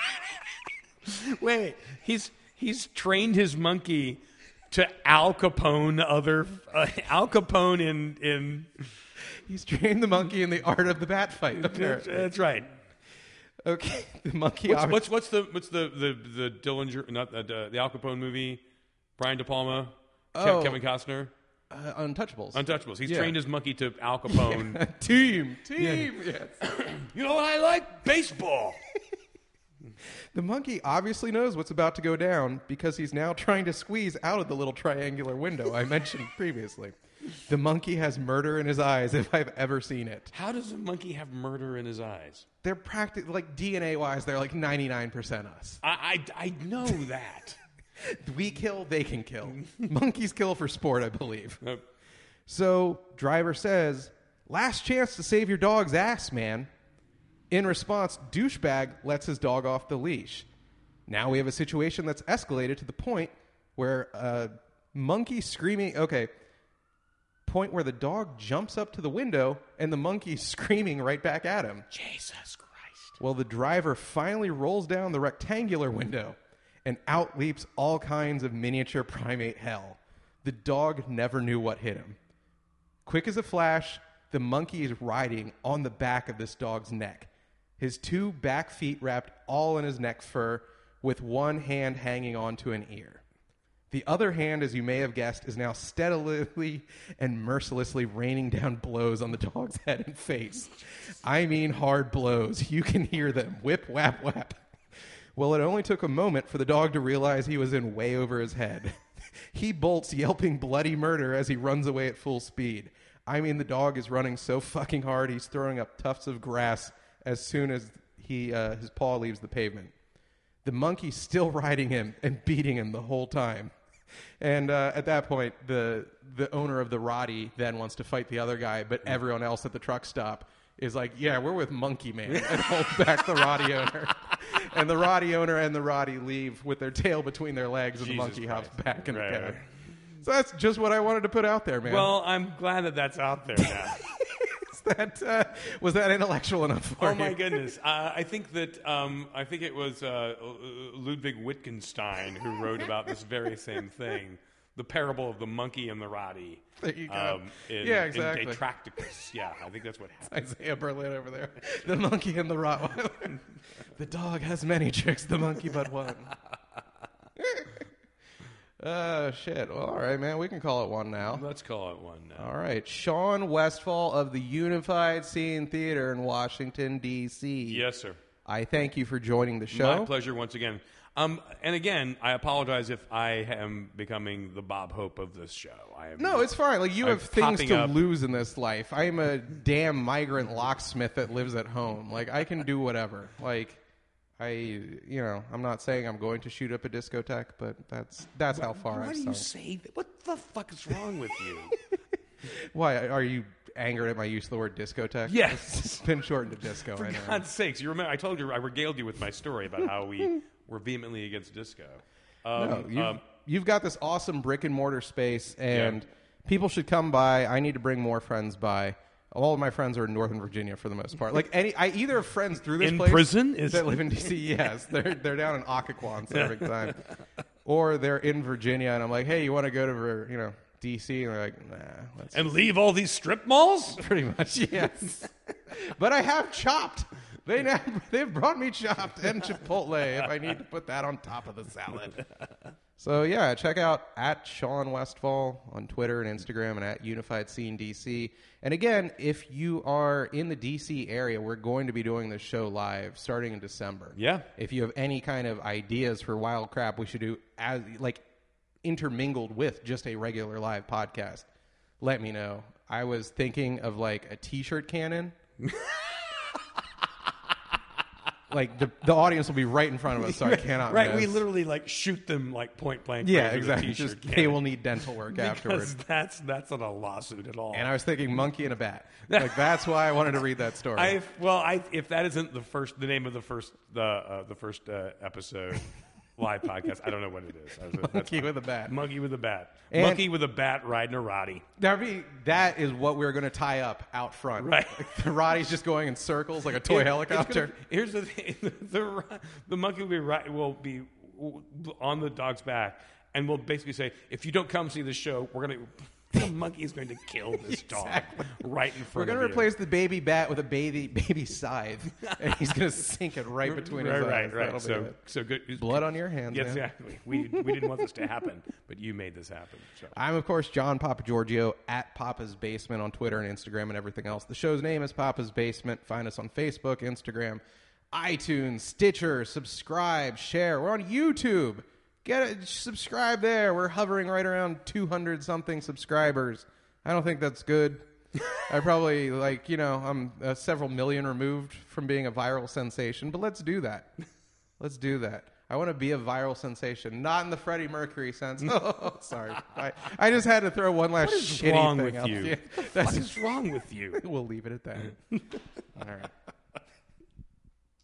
S1: down.
S2: Wait, he's he's trained his monkey to Al Capone other uh, Al Capone in in.
S1: He's trained the monkey in the art of the bat fight, apparently.
S2: That's right.
S1: Okay, the monkey
S2: What's,
S1: obvi-
S2: what's what's the what's the the the Dillinger not uh, the, the Al Capone movie? Brian De Palma, Ke-
S1: Oh.
S2: Kevin Costner,
S1: uh, Untouchables.
S2: Untouchables. He's
S1: Yeah.
S2: trained his monkey to Al Capone.
S1: team, team, yes.
S2: You know what I like? Baseball.
S1: The monkey obviously knows what's about to go down because he's now trying to squeeze out of the little triangular window I mentioned previously. The monkey has murder in his eyes if I've ever seen it.
S2: How does a monkey have murder in his eyes?
S1: They're practically, like D N A-wise, they're like ninety-nine percent us.
S2: I I, I know that.
S1: We kill, they can kill. Monkeys kill for sport, I believe.
S2: Uh,
S1: So, driver says, last chance to save your dog's ass, man. In response, douchebag lets his dog off the leash. Now we have a situation that's escalated to the point where a monkey screaming. Okay. Point where the dog jumps up to the window and the monkey's screaming right back at him.
S2: Jesus Christ.
S1: Well, the driver finally rolls down the rectangular window and out leaps all kinds of miniature primate hell. The dog never knew what hit him. Quick as a flash, the monkey is riding on the back of this dog's neck. His two back feet wrapped all in his neck fur with one hand hanging onto an ear. The other hand, as you may have guessed, is now steadily and mercilessly raining down blows on the dog's head and face. I mean hard blows. You can hear them. Whip, whap, whap. Well, it only took a moment for the dog to realize he was in way over his head. He bolts, yelping bloody murder as he runs away at full speed. I mean, the dog is running so fucking hard, he's throwing up tufts of grass as soon as he uh, his paw leaves the pavement. The monkey's still riding him and beating him the whole time. And uh, at that point, the the owner of the Roddy then wants to fight the other guy, but everyone else at the truck stop is like, yeah, we're with Monkey Man, and hold back the Roddy owner. And the Roddy owner and the Roddy leave with their tail between their legs, and
S2: Jesus
S1: the monkey
S2: Christ.
S1: hops back in
S2: Right,
S1: the cab.
S2: right.
S1: So that's just what I wanted to put out there, man.
S2: Well, I'm glad that that's out there now.
S1: Is that, uh, was that intellectual enough for
S2: Oh
S1: you?
S2: my goodness! Uh, I think that um, I think it was uh, Ludwig Wittgenstein who wrote about this very same thing, the parable of the monkey and the Roddy.
S1: There you go.
S2: Um, in,
S1: Yeah, exactly.
S2: In De Tracticus. Yeah, I think that's what happened.
S1: Isaiah Berlin over there. The monkey and the Rottweiler. The dog has many tricks, the monkey but one. Oh, shit. Well, all right, man. We can call it one now.
S2: Let's call it one now.
S1: All right. Sean Westfall of the Unified Scene Theater in Washington, D C
S2: Yes, sir.
S1: I thank you for joining the show.
S2: My pleasure once again. Um, and again, I apologize if I am becoming the Bob Hope of this show. I am
S1: No, it's fine. Like, you
S2: I'm
S1: have things
S2: popping
S1: to
S2: up.
S1: lose in this life. I am a damn migrant locksmith that lives at home. Like, I can do whatever. Like, I, you know, I'm not saying I'm going to shoot up a discotheque, but that's that's how far
S2: Why
S1: I've
S2: do you
S1: sunk.
S2: say that? What the fuck is wrong with you?
S1: Why are you angered at my use of the word discotheque?
S2: Yes.
S1: It's been shortened to disco.
S2: For
S1: I know.
S2: God's sakes, you remember? I told you I regaled you with my story about how we were vehemently against disco. Um,
S1: No, you've,
S2: um,
S1: you've got this awesome brick and mortar space, and people should come by. I need to bring more friends by. All of my friends are in Northern Virginia for the most part. Like any, I either have friends through this
S2: In
S1: place
S2: prison? Is-
S1: that live in D C. Yes, they're they're down in Occoquan serving time, or they're in Virginia, and I'm like, hey, you want to go to you know D C? And they're like, nah, let's
S2: and leave all these strip malls?
S1: pretty much yes. But I have Chopped. They now, they've brought me Chopped and Chipotle if I need to put that on top of the salad. So, yeah, check out at Sean Westfall on Twitter and Instagram and at Unified Scene D C. And again, if you are in the D C area, we're going to be doing this show live starting in December.
S2: Yeah.
S1: If you have any kind of ideas for wild crap we should do as like intermingled with just a regular live podcast, let me know. I was thinking of like a t-shirt cannon. Like, the the audience will be right in front of us, so I cannot
S2: Right,
S1: miss.
S2: we literally like shoot them like point blank.
S1: Yeah,
S2: right through the
S1: exactly.
S2: t-shirt
S1: Just,
S2: cannon.
S1: they will need dental work
S2: because
S1: afterwards.
S2: that's that's not a lawsuit at all.
S1: And I was thinking monkey and a bat. Like, that's why I wanted to read that story.
S2: I well, I if that isn't the first, the name of the first, the uh, the first uh, episode live podcast, I don't know what it is. I was, that's
S1: Monkey
S2: fine.
S1: with a bat.
S2: Monkey with a bat.
S1: And-
S2: Monkey with a bat riding a Roddy.
S1: That'd be, that is what we're going to tie up out front.
S2: Right.
S1: Like, the Roddy's just going in circles like a toy
S2: It-
S1: helicopter.
S2: it's gonna- here's the thing: the the monkey will be right, will be on the dog's back, and will basically say, "If you don't come see the show, we're gonna." The monkey is going to kill this
S1: Exactly.
S2: dog right in
S1: We're
S2: front
S1: going
S2: of
S1: to
S2: you.
S1: replace the baby bat with a baby baby scythe, and he's going to sink it right between
S2: right,
S1: his
S2: right,
S1: eyes.
S2: right.
S1: That'll
S2: So,
S1: be it.
S2: so good.
S1: Blood on your hands,
S2: Yes,
S1: man.
S2: exactly. We we didn't want this to happen, but you made this happen. So.
S1: I'm, of course, John Papa Giorgio at Papa's Basement on Twitter and Instagram and everything else. The show's name is Papa's Basement. Find us on Facebook, Instagram, iTunes, Stitcher. Subscribe, share. We're on YouTube. Get it, subscribe there. We're hovering right around two hundred something subscribers. I don't think that's good. I probably, like, you know, I'm uh, several million removed from being a viral sensation, but let's do that. Let's do that. I want to be a viral sensation, not in the Freddie Mercury sense. Oh, sorry. I, I just had to throw one last
S2: What is
S1: shitty
S2: wrong
S1: thing
S2: with
S1: out
S2: you?
S1: there.
S2: What is wrong with you?
S1: We'll leave it at that. All right.